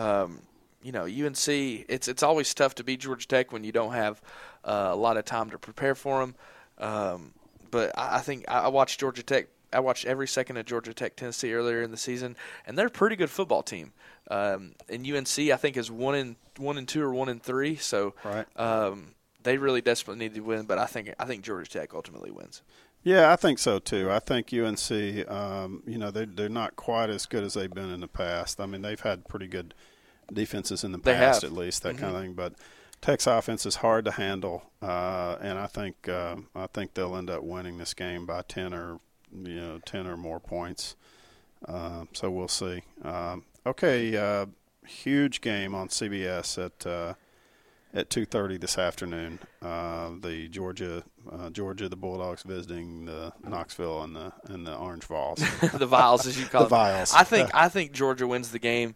Speaker 3: UNC, it's always tough to beat Georgia Tech when you don't have a lot of time to prepare for them. But I think I watched Georgia Tech. I watched every second of Georgia Tech Tennessee earlier in the season, and they're a pretty good football team. And UNC, I think, is 1-2 or 1-3. So
Speaker 2: right.
Speaker 3: They really desperately need to win. But I think Georgia Tech ultimately wins.
Speaker 2: Yeah, I think so too. I think UNC, they're not quite as good as they've been in the past. I mean, they've had pretty good defenses in the past, at least that kind of thing. But Tech's offense is hard to handle, and I think they'll end up winning this game by 10 or more points. So we'll see. Okay, huge game on CBS at 2:30 this afternoon. The Georgia, the Bulldogs visiting the Knoxville and the Orange Vols.
Speaker 3: The Vials, as you call
Speaker 2: the
Speaker 3: them.
Speaker 2: Vials.
Speaker 3: I think Georgia wins the game.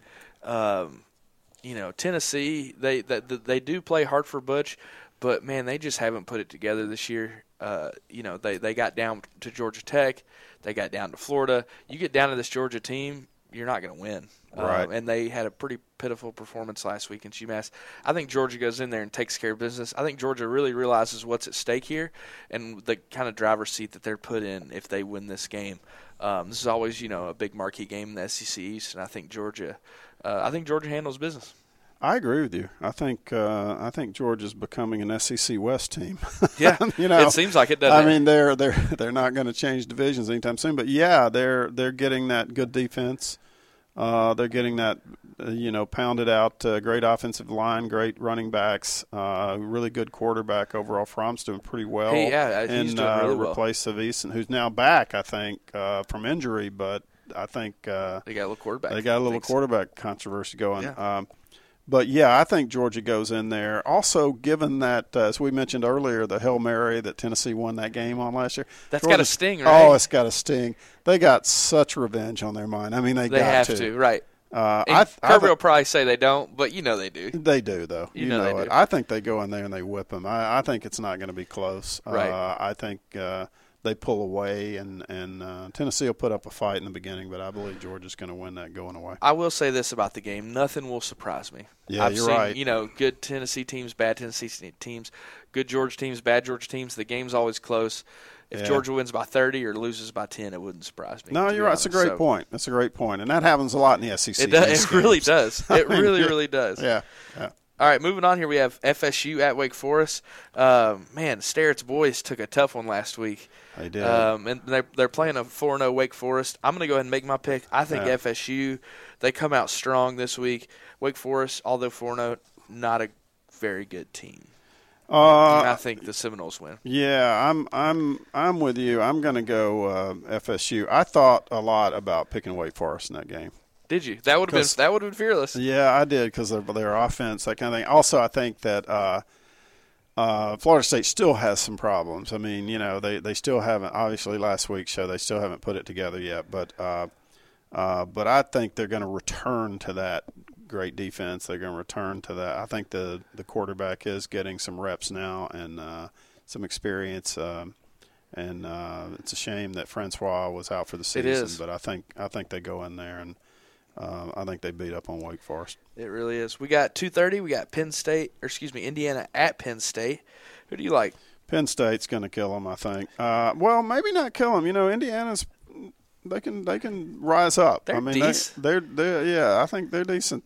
Speaker 3: Tennessee, they do play hard for Butch, but man, they just haven't put it together this year. They got down to Georgia Tech, they got down to Florida. You get down to this Georgia team, you're not going to win.
Speaker 2: Right.
Speaker 3: And they had a pretty pitiful performance last week against UMass. I think Georgia goes in there and takes care of business. I think Georgia really realizes what's at stake here and the kind of driver's seat that they're put in if they win this game. This is always, a big marquee game in the SEC East, and I think Georgia handles business.
Speaker 2: I agree with you. I think Georgia's becoming an SEC West team.
Speaker 3: Yeah, it seems like it, doesn't it?
Speaker 2: I mean, they're not going to change divisions anytime soon. But yeah, they're getting that good defense. They're getting that pounded out, great offensive line, great running backs, really good quarterback overall. Fromm's doing pretty well.
Speaker 3: He's doing really well.
Speaker 2: Replace Savison, who's now back, I think, from injury, but I think
Speaker 3: they got a little quarterback.
Speaker 2: They got a little quarterback controversy going.
Speaker 3: Yeah.
Speaker 2: But, yeah, I think Georgia goes in there. Also, given that, as we mentioned earlier, the Hail Mary that Tennessee won that game on last year.
Speaker 3: That's got a sting, right?
Speaker 2: Oh, it's got a sting. They got such revenge on their mind. I mean, they got
Speaker 3: have to, right.
Speaker 2: Kirby
Speaker 3: will probably say they don't, but they do.
Speaker 2: They do, though. You know
Speaker 3: they
Speaker 2: it.
Speaker 3: do.
Speaker 2: I think they go in there and they whip them. I think it's not going to be close.
Speaker 3: Right.
Speaker 2: I think they pull away, and Tennessee will put up a fight in the beginning, but I believe Georgia's going to win that going away.
Speaker 3: I will say this about the game. Nothing will surprise me.
Speaker 2: Yeah,
Speaker 3: I've
Speaker 2: you're
Speaker 3: seen,
Speaker 2: right.
Speaker 3: Good Tennessee teams, bad Tennessee teams, good Georgia teams, bad Georgia teams. The game's always close. If Georgia wins by 30 or loses by 10, it wouldn't surprise me.
Speaker 2: No, you're right. It's a great point. That's a great point. And that happens a lot in the SEC.
Speaker 3: It really does. It really does.
Speaker 2: Yeah.
Speaker 3: All right, moving on here, we have FSU at Wake Forest. Starrett's boys took a tough one last week.
Speaker 2: They did.
Speaker 3: And they're playing a 4-0 Wake Forest. I'm going to go ahead and make my pick. I think FSU, they come out strong this week. Wake Forest, although 4-0, not a very good team. I think the Seminoles win.
Speaker 2: Yeah, I'm with you. I'm going to go FSU. I thought a lot about picking Wake Forest in that game.
Speaker 3: Did you? That would have been fearless.
Speaker 2: Yeah, I did because of their offense, that kind of thing. Also, I think that Florida State still has some problems. I mean, they still haven't. Obviously, last week's show they still haven't put it together yet. But I think they're going to return to that great defense. They're going to return to that. I think the quarterback is getting some reps now and some experience. And it's a shame that Francois was out for the season.
Speaker 3: It is.
Speaker 2: But I think they go in there and. I think they beat up on Wake Forest.
Speaker 3: It really is. We got 2:30. We got Indiana at Penn State. Who do you like?
Speaker 2: Penn State's going to kill them, I think. Well, maybe not kill them. Indiana's they can rise up.
Speaker 3: They're decent.
Speaker 2: I think they're decent.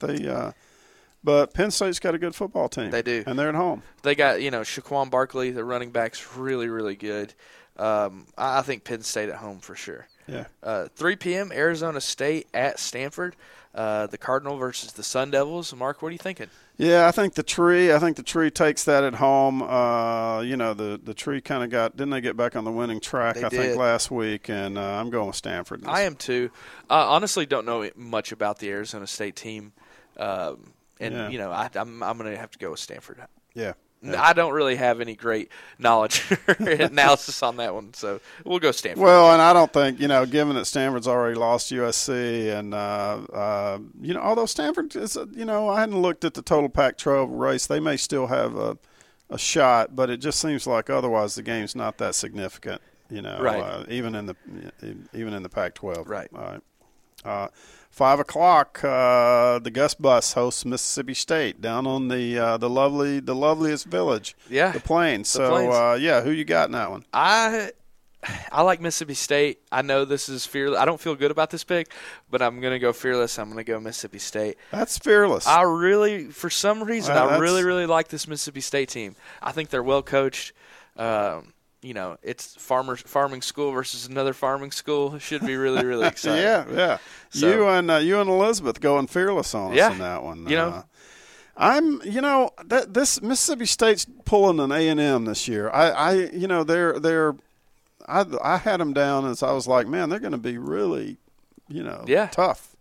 Speaker 2: But Penn State's got a good football team.
Speaker 3: They do,
Speaker 2: and they're at home.
Speaker 3: They got Shaquan Barkley, the running back's really really good. I think Penn State at home for sure.
Speaker 2: Yeah.
Speaker 3: 3 p.m. Arizona State at Stanford. The Cardinal versus the Sun Devils. Mark, what are you thinking?
Speaker 2: Yeah, I think the Tree takes that at home. The Tree kind of didn't they get back on the winning track, I think, last week, and I'm going with Stanford.
Speaker 3: I am too. Honestly don't know much about the Arizona State team. I'm going to have to go with Stanford.
Speaker 2: Yeah.
Speaker 3: I don't really have any great knowledge or analysis on that one, so we'll go Stanford.
Speaker 2: Well, and I don't think, given that Stanford's already lost USC and, although Stanford is, I hadn't looked at the total Pac-12 race. They may still have a shot, but it just seems like otherwise the game's not that significant,
Speaker 3: right.
Speaker 2: Even in the Pac-12.
Speaker 3: Right.
Speaker 2: All right. 5 o'clock, the Gus Bus hosts Mississippi State down on the loveliest village, the Plains. Who you got in that one?
Speaker 3: I like Mississippi State. I know this is fearless. I don't feel good about this pick, but I'm going to go fearless. I'm going to go Mississippi State.
Speaker 2: That's fearless.
Speaker 3: For some reason, I really, really like this Mississippi State team. I think they're well coached. It's farming school versus another farming school. It should be really, really exciting.
Speaker 2: Yeah. So, you and Elizabeth going fearless on us in that one. This Mississippi State's pulling an A&M this year. I had them down as I was like, man, they're going to be really, tough.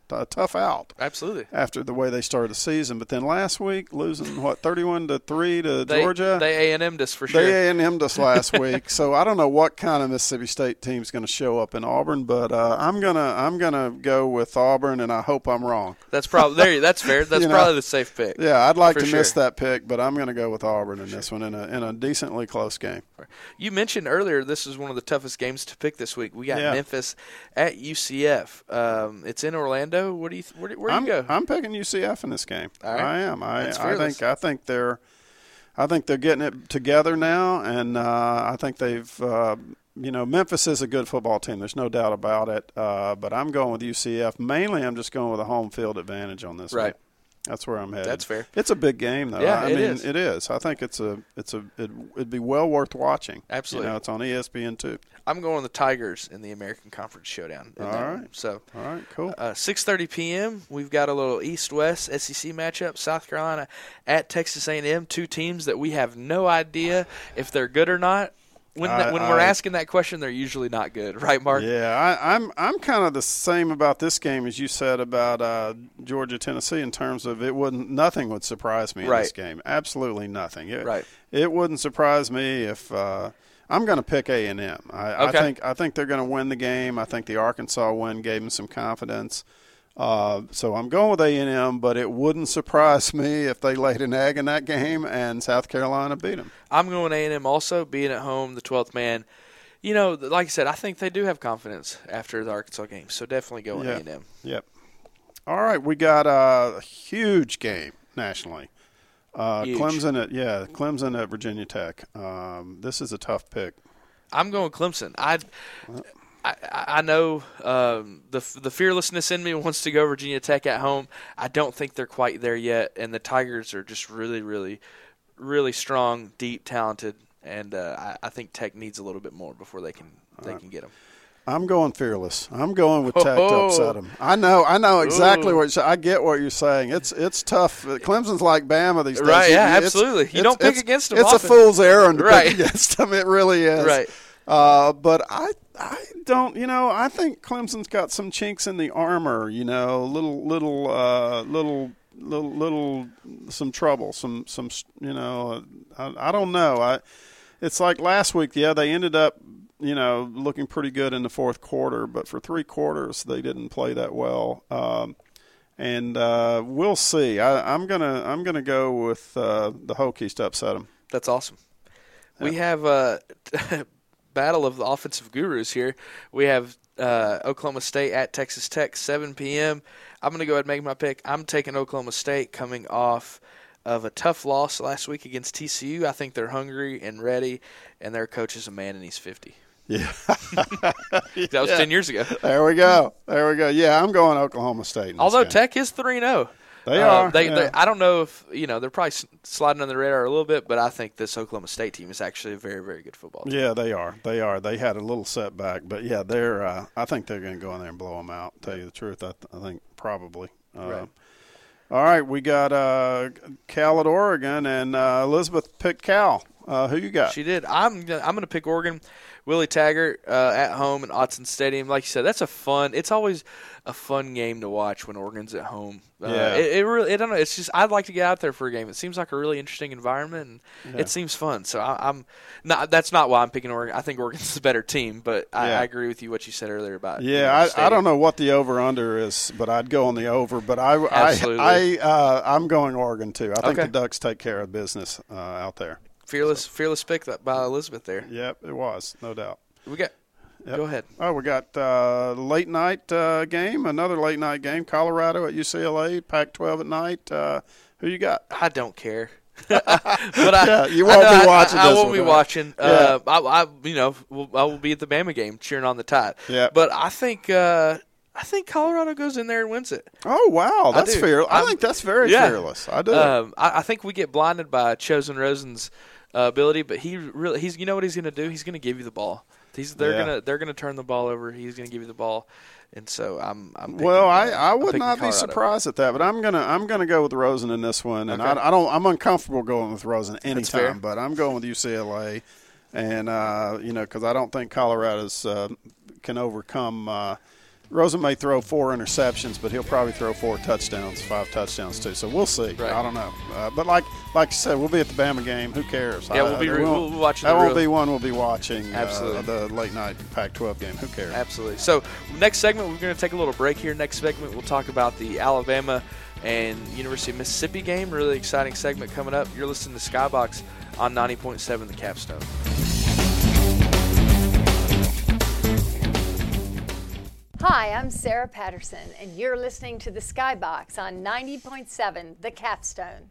Speaker 2: a tough out.
Speaker 3: Absolutely.
Speaker 2: After the way they started the season, but then last week losing 31-3 to Georgia.
Speaker 3: They A&M'd us for sure.
Speaker 2: They A&M'd us last week, so I don't know what kind of Mississippi State team's going to show up in Auburn, but I'm gonna go with Auburn, and I hope I'm wrong.
Speaker 3: That's probably that's fair. That's probably the safe pick.
Speaker 2: Yeah, I'd like to
Speaker 3: sure.
Speaker 2: miss that pick, but I'm going to go with Auburn in this one in a decently close game.
Speaker 3: You mentioned earlier this is one of the toughest games to pick this week. We got Memphis at UCF. It's in Orlando. Where do you go?
Speaker 2: I'm picking UCF in this game.
Speaker 3: All right.
Speaker 2: I am. I think they're getting it together now, and I think they've. Memphis is a good football team. There's no doubt about it. But I'm going with UCF. Mainly, I'm just going with a home field advantage on this.
Speaker 3: Right.
Speaker 2: One. That's where I'm headed.
Speaker 3: That's fair.
Speaker 2: It's a big game, though.
Speaker 3: Yeah,
Speaker 2: I mean,
Speaker 3: is.
Speaker 2: It is. I think it'd be well worth watching.
Speaker 3: Absolutely.
Speaker 2: It's on ESPN too.
Speaker 3: I'm going with the Tigers in the American Conference Showdown.
Speaker 2: All right.
Speaker 3: All
Speaker 2: right, cool.
Speaker 3: 6:30 p.m. We've got a little East-West SEC matchup. South Carolina at Texas A&M. Two teams that we have no idea if they're good or not. When we're asking that question, they're usually not good, right, Mark?
Speaker 2: Yeah, I'm kind of the same about this game as you said about Georgia Tennessee in terms of nothing would surprise me in this game. Absolutely nothing. It wouldn't surprise me if I'm going to pick A&M. I think they're going to win the game. I think the Arkansas win gave them some confidence. So I'm going with A&M, but it wouldn't surprise me if they laid an egg in that game and South Carolina beat them.
Speaker 3: I'm going A&M also, being at home, the 12th man. Like I said, I think they do have confidence after the Arkansas game, so definitely go with A&M.
Speaker 2: Yep. All right, we got a huge game nationally.
Speaker 3: Huge.
Speaker 2: Clemson at Virginia Tech. This is a tough pick.
Speaker 3: I'm going Clemson. I know the fearlessness in me wants to go Virginia Tech at home. I don't think they're quite there yet, and the Tigers are just really, really, really strong, deep, talented, and I think Tech needs a little bit more before they can get them.
Speaker 2: I'm going fearless. I'm going with Tech to upset them. I know exactly I get what you're saying. It's tough. Clemson's like Bama these days.
Speaker 3: Right? Yeah, absolutely. You don't pick against them.
Speaker 2: It's
Speaker 3: often.
Speaker 2: A fool's errand to pick against them. It really is.
Speaker 3: Right.
Speaker 2: But I don't. I think Clemson's got some chinks in the armor. Little some trouble. Some. I don't know. It's like last week. Yeah, they ended up. Looking pretty good in the fourth quarter, but for 3 quarters they didn't play that well. And we'll see. I'm gonna go with the Hokies to upset them.
Speaker 3: That's awesome. We have a battle of the offensive gurus here. We have Oklahoma State at Texas Tech, 7 p.m. I'm going to go ahead and make my pick. I'm taking Oklahoma State coming off of a tough loss last week against TCU. I think they're hungry and ready, and their coach is a man, and he's 50.
Speaker 2: Yeah.
Speaker 3: That was 10 years ago.
Speaker 2: There we go. Yeah, I'm going Oklahoma State.
Speaker 3: Although Tech is 3-0.
Speaker 2: They are.
Speaker 3: They, I don't know if, they're probably sliding under the radar a little bit, but I think this Oklahoma State team is actually a very, very good football team.
Speaker 2: Yeah, they are. They had a little setback, but, yeah, I think they're going to go in there and blow them out, to tell you the truth. I think probably.
Speaker 3: Right.
Speaker 2: All right, we got Cal at Oregon, and Elizabeth picked Cal. Who you got?
Speaker 3: She did. I'm going to pick Oregon. Willie Taggart at home in Autzen Stadium. Like you said, it's always a fun game to watch when Oregon's at home. It really, I don't know. It's just, I'd like to get out there for a game. It seems like a really interesting environment, and it seems fun. So I'm not. That's not why I'm picking Oregon. I think Oregon's a better team, but I agree with you what you said earlier about.
Speaker 2: I don't know what the over under is, but I'd go on the over. But I'm going Oregon too. I think the Ducks take care of business out there.
Speaker 3: Fearless pick by Elizabeth there.
Speaker 2: Yep, it was, no doubt.
Speaker 3: We got. Yep. Go ahead.
Speaker 2: Oh, we got late night game, another late night game. Colorado at UCLA, Pac-12 at night. Who you got?
Speaker 3: I don't care.
Speaker 2: But you won't be watching.
Speaker 3: I won't be watching. I will be at the Bama game cheering on the Tide.
Speaker 2: Yeah.
Speaker 3: But I think Colorado goes in there and wins it.
Speaker 2: Oh, wow. That's fair. I think that's very fearless. I do.
Speaker 3: I think we get blinded by Chosen Rosen's ability, but he's you know what he's going to do? He's going to give you the ball. They're gonna turn the ball over. He's going to give you the ball, and so I'm picking,
Speaker 2: I would not
Speaker 3: Colorado.
Speaker 2: be surprised at that, but I'm gonna go with Rosen in this one, and I'm uncomfortable going with Rosen anytime, but I'm going with UCLA, and because I don't think Colorado's can overcome Rosen may throw 4 interceptions, but he'll probably throw 4 touchdowns, 5 touchdowns too. So we'll see.
Speaker 3: Right.
Speaker 2: I don't know. But like you said, we'll be at the Bama game. Who cares?
Speaker 3: Yeah, we'll be watching.
Speaker 2: That won't be one we'll be watching.
Speaker 3: Absolutely.
Speaker 2: The late night Pac-12 game. Who cares?
Speaker 3: Absolutely. So next segment, we're going to take a little break here. Next segment, we'll talk about the Alabama and University of Mississippi game. Really exciting segment coming up. You're listening to Skybox on 90.7 The Capstone.
Speaker 7: Hi, I'm Sarah Patterson, and you're listening to the Skybox on 90.7 The Capstone.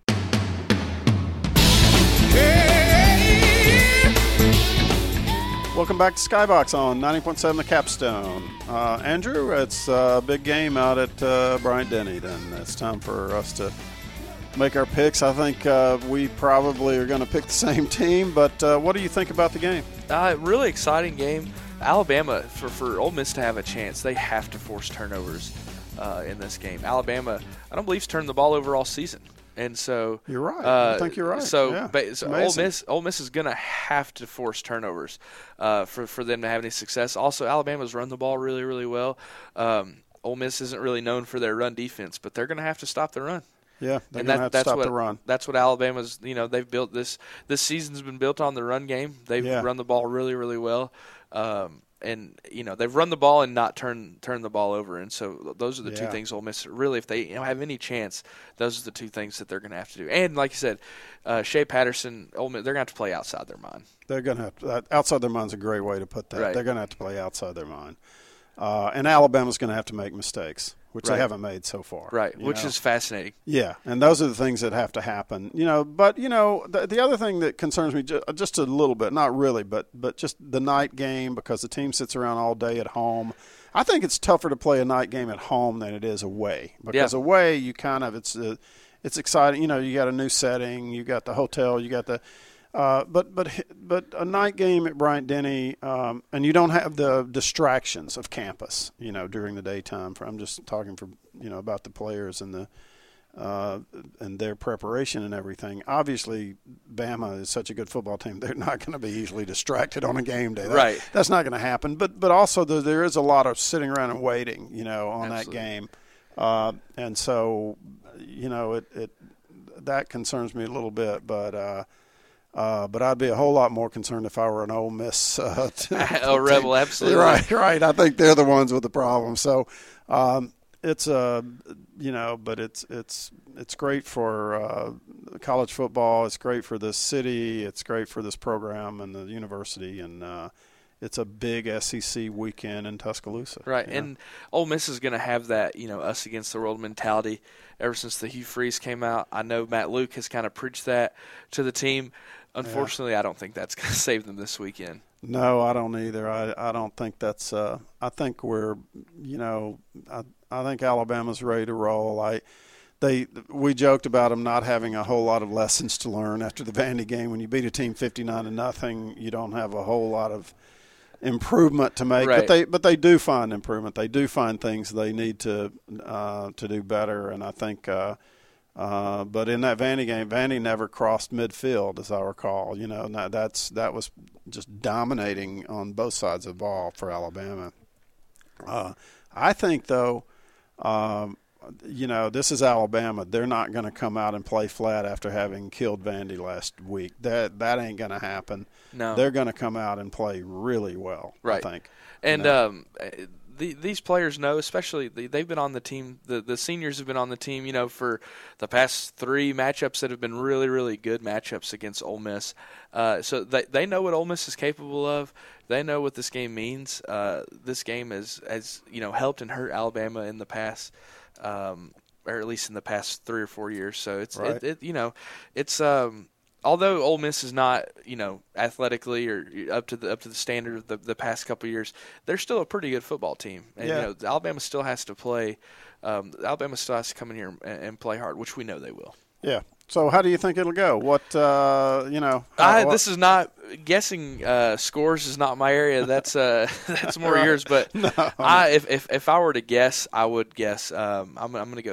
Speaker 2: Welcome back to Skybox on 90.7 The Capstone. Andrew, it's a big game out at Bryant-Denny, and it's time for us to make our picks. I think we probably are going to pick the same team, but what do you think about the game?
Speaker 3: Really exciting game. Alabama, for Ole Miss to have a chance, they have to force turnovers in this game. Alabama, I don't believe, has turned the ball over all season. And so
Speaker 2: you're right. I think you're right.
Speaker 3: So,
Speaker 2: yeah,
Speaker 3: so Ole Miss is going to have to force turnovers for them to have any success. Also, Alabama's run the ball really, really well. Ole Miss isn't really known for their run defense, but they're going to have to stop the run.
Speaker 2: Yeah, they're going to have to stop the run.
Speaker 3: That's what Alabama's, they've built this season's been built on the run game. They've run the ball really, really well. And they've run the ball and not turn the ball over, and so those are the two things Ole Miss really, if they have any chance, those are the two things that they're going to have to do. And like you said, Shea Patterson, Ole Miss, they're going to have to play outside their mind.
Speaker 2: They're going to have to, outside their mind's a great way to put that.
Speaker 3: Right.
Speaker 2: They're going to have to play outside their mind, and Alabama's going to have to make mistakes, which they haven't made so far.
Speaker 3: Right, which is fascinating.
Speaker 2: Yeah, and those are the things that have to happen. But the other thing that concerns me just a little bit, not really, but just the night game, because the team sits around all day at home. I think it's tougher to play a night game at home than it is away, because away you kind of it's exciting. You got a new setting, you got the hotel, you got the. But a night game at Bryant-Denny, and you don't have the distractions of campus, during the daytime. I'm just talking about the players and and their preparation and everything. Obviously, Bama is such a good football team; they're not going to be easily distracted on a game day. That's not going to happen. But also there is a lot of sitting around and waiting, on that game, and so it that concerns me a little bit, but I'd be a whole lot more concerned if I were an Ole Miss
Speaker 3: Rebel, absolutely.
Speaker 2: Right. I think they're the ones with the problem. So it's but it's great for college football. It's great for this city. It's great for this program and the university, and it's a big SEC weekend in Tuscaloosa.
Speaker 3: Right, and Ole Miss is going to have that, us against the world mentality ever since the Hugh Freeze came out. I know Matt Luke has kind of preached that to the team. Unfortunately, I don't think that's going to save them this weekend.
Speaker 2: No, I don't either. I don't think that's I think we're, I think Alabama's ready to roll. We joked about them not having a whole lot of lessons to learn after the Vandy game. When you beat a team 59-0, you don't have a whole lot of improvement to make.
Speaker 3: Right.
Speaker 2: But they do find improvement. They do find things they need to do better. And I think, but in that Vandy game, Vandy never crossed midfield, as I recall. And that was just dominating on both sides of the ball for Alabama. I think though. This is Alabama. They're not going to come out and play flat after having killed Vandy last week. That ain't going to happen.
Speaker 3: No.
Speaker 2: They're going to come out and play really well,
Speaker 3: right.
Speaker 2: I think.
Speaker 3: And these players know, especially they've been on the team. The seniors have been on the team, for the past 3 matchups that have been really, really good matchups against Ole Miss. So they know what Ole Miss is capable of. They know what this game means. This game has helped and hurt Alabama in the past. Or at least in the past 3 or 4 years. So it's
Speaker 2: right.
Speaker 3: It's although Ole Miss is not athletically or up to the standard of the past couple of years, they're still a pretty good football team. And Alabama still has to play. Alabama still has to come in here and play hard, which we know they will.
Speaker 2: Yeah. So how do you think it'll go? What
Speaker 3: this is not guessing. Scores is not my area. That's more yours. But if I were to guess, I would guess. I'm going to go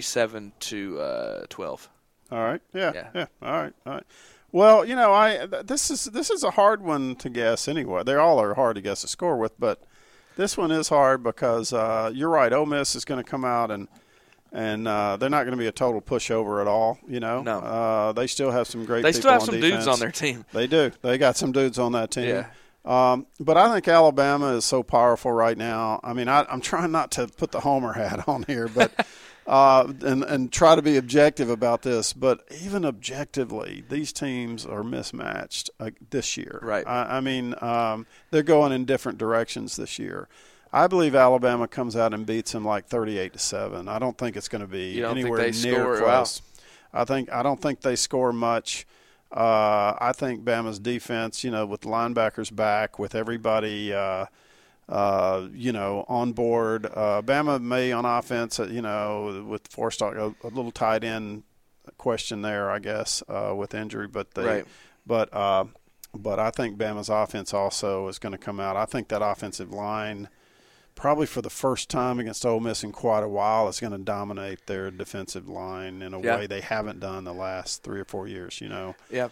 Speaker 3: 37-12.
Speaker 2: All right. Yeah. All right. Well, this is a hard one to guess anyway. They all are hard to guess a score with, but This one is hard because you're right. Ole Miss is going to come out and they're not going to be a total pushover at all.
Speaker 3: No.
Speaker 2: They still have some great.
Speaker 3: They
Speaker 2: people
Speaker 3: still have
Speaker 2: on
Speaker 3: some
Speaker 2: defense.
Speaker 3: dudes on their team.
Speaker 2: They do. They got some dudes on that team.
Speaker 3: Yeah.
Speaker 2: But I think Alabama is so powerful right now. I mean, I'm trying not to put the homer hat on here, but and try to be objective about this. But even objectively, these teams are mismatched this year.
Speaker 3: Right.
Speaker 2: I mean, they're going in different directions this year. I believe Alabama comes out and beats them like 38-7. I don't think it's going to be anywhere near close.
Speaker 3: Wow.
Speaker 2: I don't think they score much. I think Bama's defense, with linebackers back, with everybody, on board. Bama may on offense, with Forstock, a little tight end question there, I guess, with injury. But I think Bama's offense also is going to come out. I think that offensive line, probably for the first time against Ole Miss in quite a while, is going to dominate their defensive line in a way they haven't done the last 3 or 4 years.
Speaker 3: Yeah.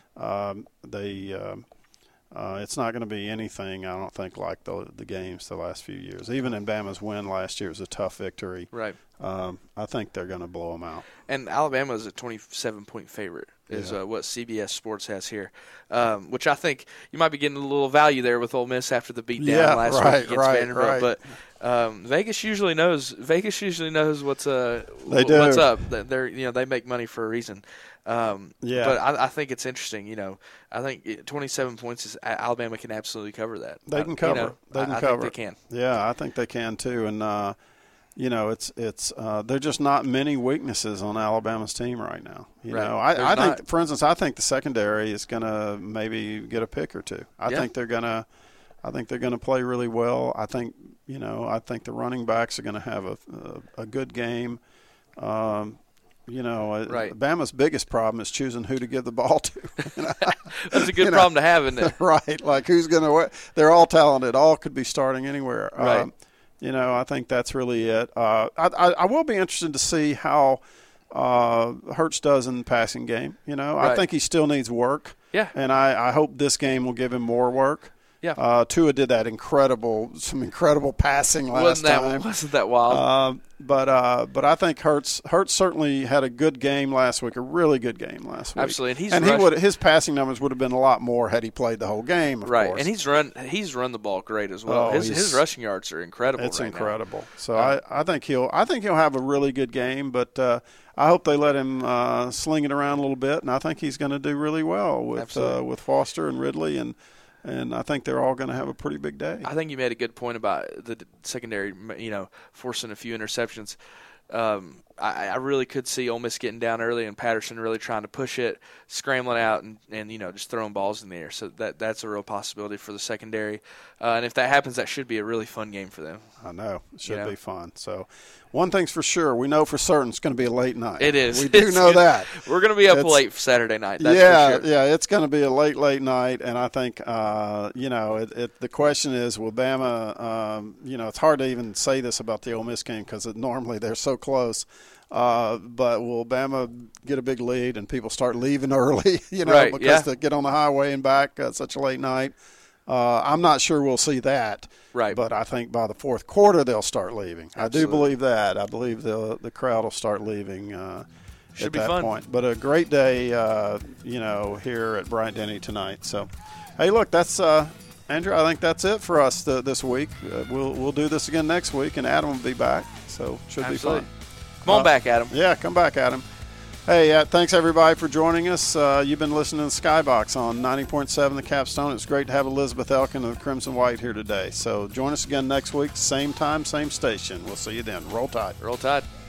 Speaker 2: It's not going to be anything, I don't think, like the games the last few years. Even in Bama's win last year, it was a tough victory.
Speaker 3: Right.
Speaker 2: I think they're going to blow them out.
Speaker 3: And Alabama is a 27-point favorite, is what CBS Sports has here, which I think you might be getting a little value there with Ole Miss after the beatdown last week against Vanderbilt.
Speaker 2: Right.
Speaker 3: But Vegas usually knows what's
Speaker 2: do.
Speaker 3: what's up. They make money for a reason. But I think it's interesting. I think 27 points is Alabama can absolutely cover that.
Speaker 2: They can cover.
Speaker 3: I think they can.
Speaker 2: Yeah, I think they can too. And it's there are just not many weaknesses on Alabama's team right now. I think, for instance, I think the secondary is going to maybe get a pick or two. I think they're going to play really well. I think the running backs are going to have a good game. Bama's biggest problem is choosing who to give the ball to.
Speaker 3: That's a good problem to have, isn't it?
Speaker 2: Right. Like who's going to – they're all talented. All could be starting anywhere.
Speaker 3: Right.
Speaker 2: I think that's really it. I will be interested to see how Hurts does in the passing game. I think he still needs work.
Speaker 3: Yeah.
Speaker 2: And I hope this game will give him more work.
Speaker 3: Yeah.
Speaker 2: Tua did some incredible passing last time.
Speaker 3: Wasn't that wild?
Speaker 2: But I think Hurts certainly had a good game last week, a really good game last week.
Speaker 3: Absolutely,
Speaker 2: his passing numbers would have been a lot more had he played the whole game. Of course.
Speaker 3: And he's run the ball great as well. His rushing yards are incredible.
Speaker 2: It's incredible.
Speaker 3: Now.
Speaker 2: So I think he'll have a really good game, but I hope they let him sling it around a little bit, and I think he's going to do really well with Foster and Ridley and I think they're all going to have a pretty big day.
Speaker 3: I think you made a good point about the secondary, forcing a few interceptions. I really could see Ole Miss getting down early and Patterson really trying to push it, scrambling out, and just throwing balls in the air. So that's a real possibility for the secondary. And if that happens, that should be a really fun game for them.
Speaker 2: I know. It should be fun. So one thing's for sure. We know for certain it's going to be a late night.
Speaker 3: It is.
Speaker 2: We do know that.
Speaker 3: We're going to be up late Saturday night. That's for sure.
Speaker 2: Yeah, it's going to be a late night. And I think, the question is, will Bama, it's hard to even say this about the Ole Miss game because normally they're so close. But will Bama get a big lead and people start leaving early, because they get on the highway and back such a late night? I'm not sure we'll see that.
Speaker 3: Right.
Speaker 2: But I think by the fourth quarter they'll start leaving.
Speaker 3: Absolutely.
Speaker 2: I do believe that. I believe the crowd will start leaving
Speaker 3: Should
Speaker 2: at
Speaker 3: be
Speaker 2: that
Speaker 3: fun.
Speaker 2: point. But a great day, here at Bryant-Denny tonight. So, hey, look, that's Andrew. I think that's it for us this week. We'll do this again next week, and Adam will be back. So should
Speaker 3: Absolutely.
Speaker 2: be fun.
Speaker 3: Come on back, Adam.
Speaker 2: Yeah, come back, Adam. Hey, thanks, everybody, for joining us. You've been listening to Skybox on 90.7 The Capstone. It's great to have Elizabeth Elkin of the Crimson White here today. So join us again next week, same time, same station. We'll see you then. Roll Tide.
Speaker 3: Roll Tide.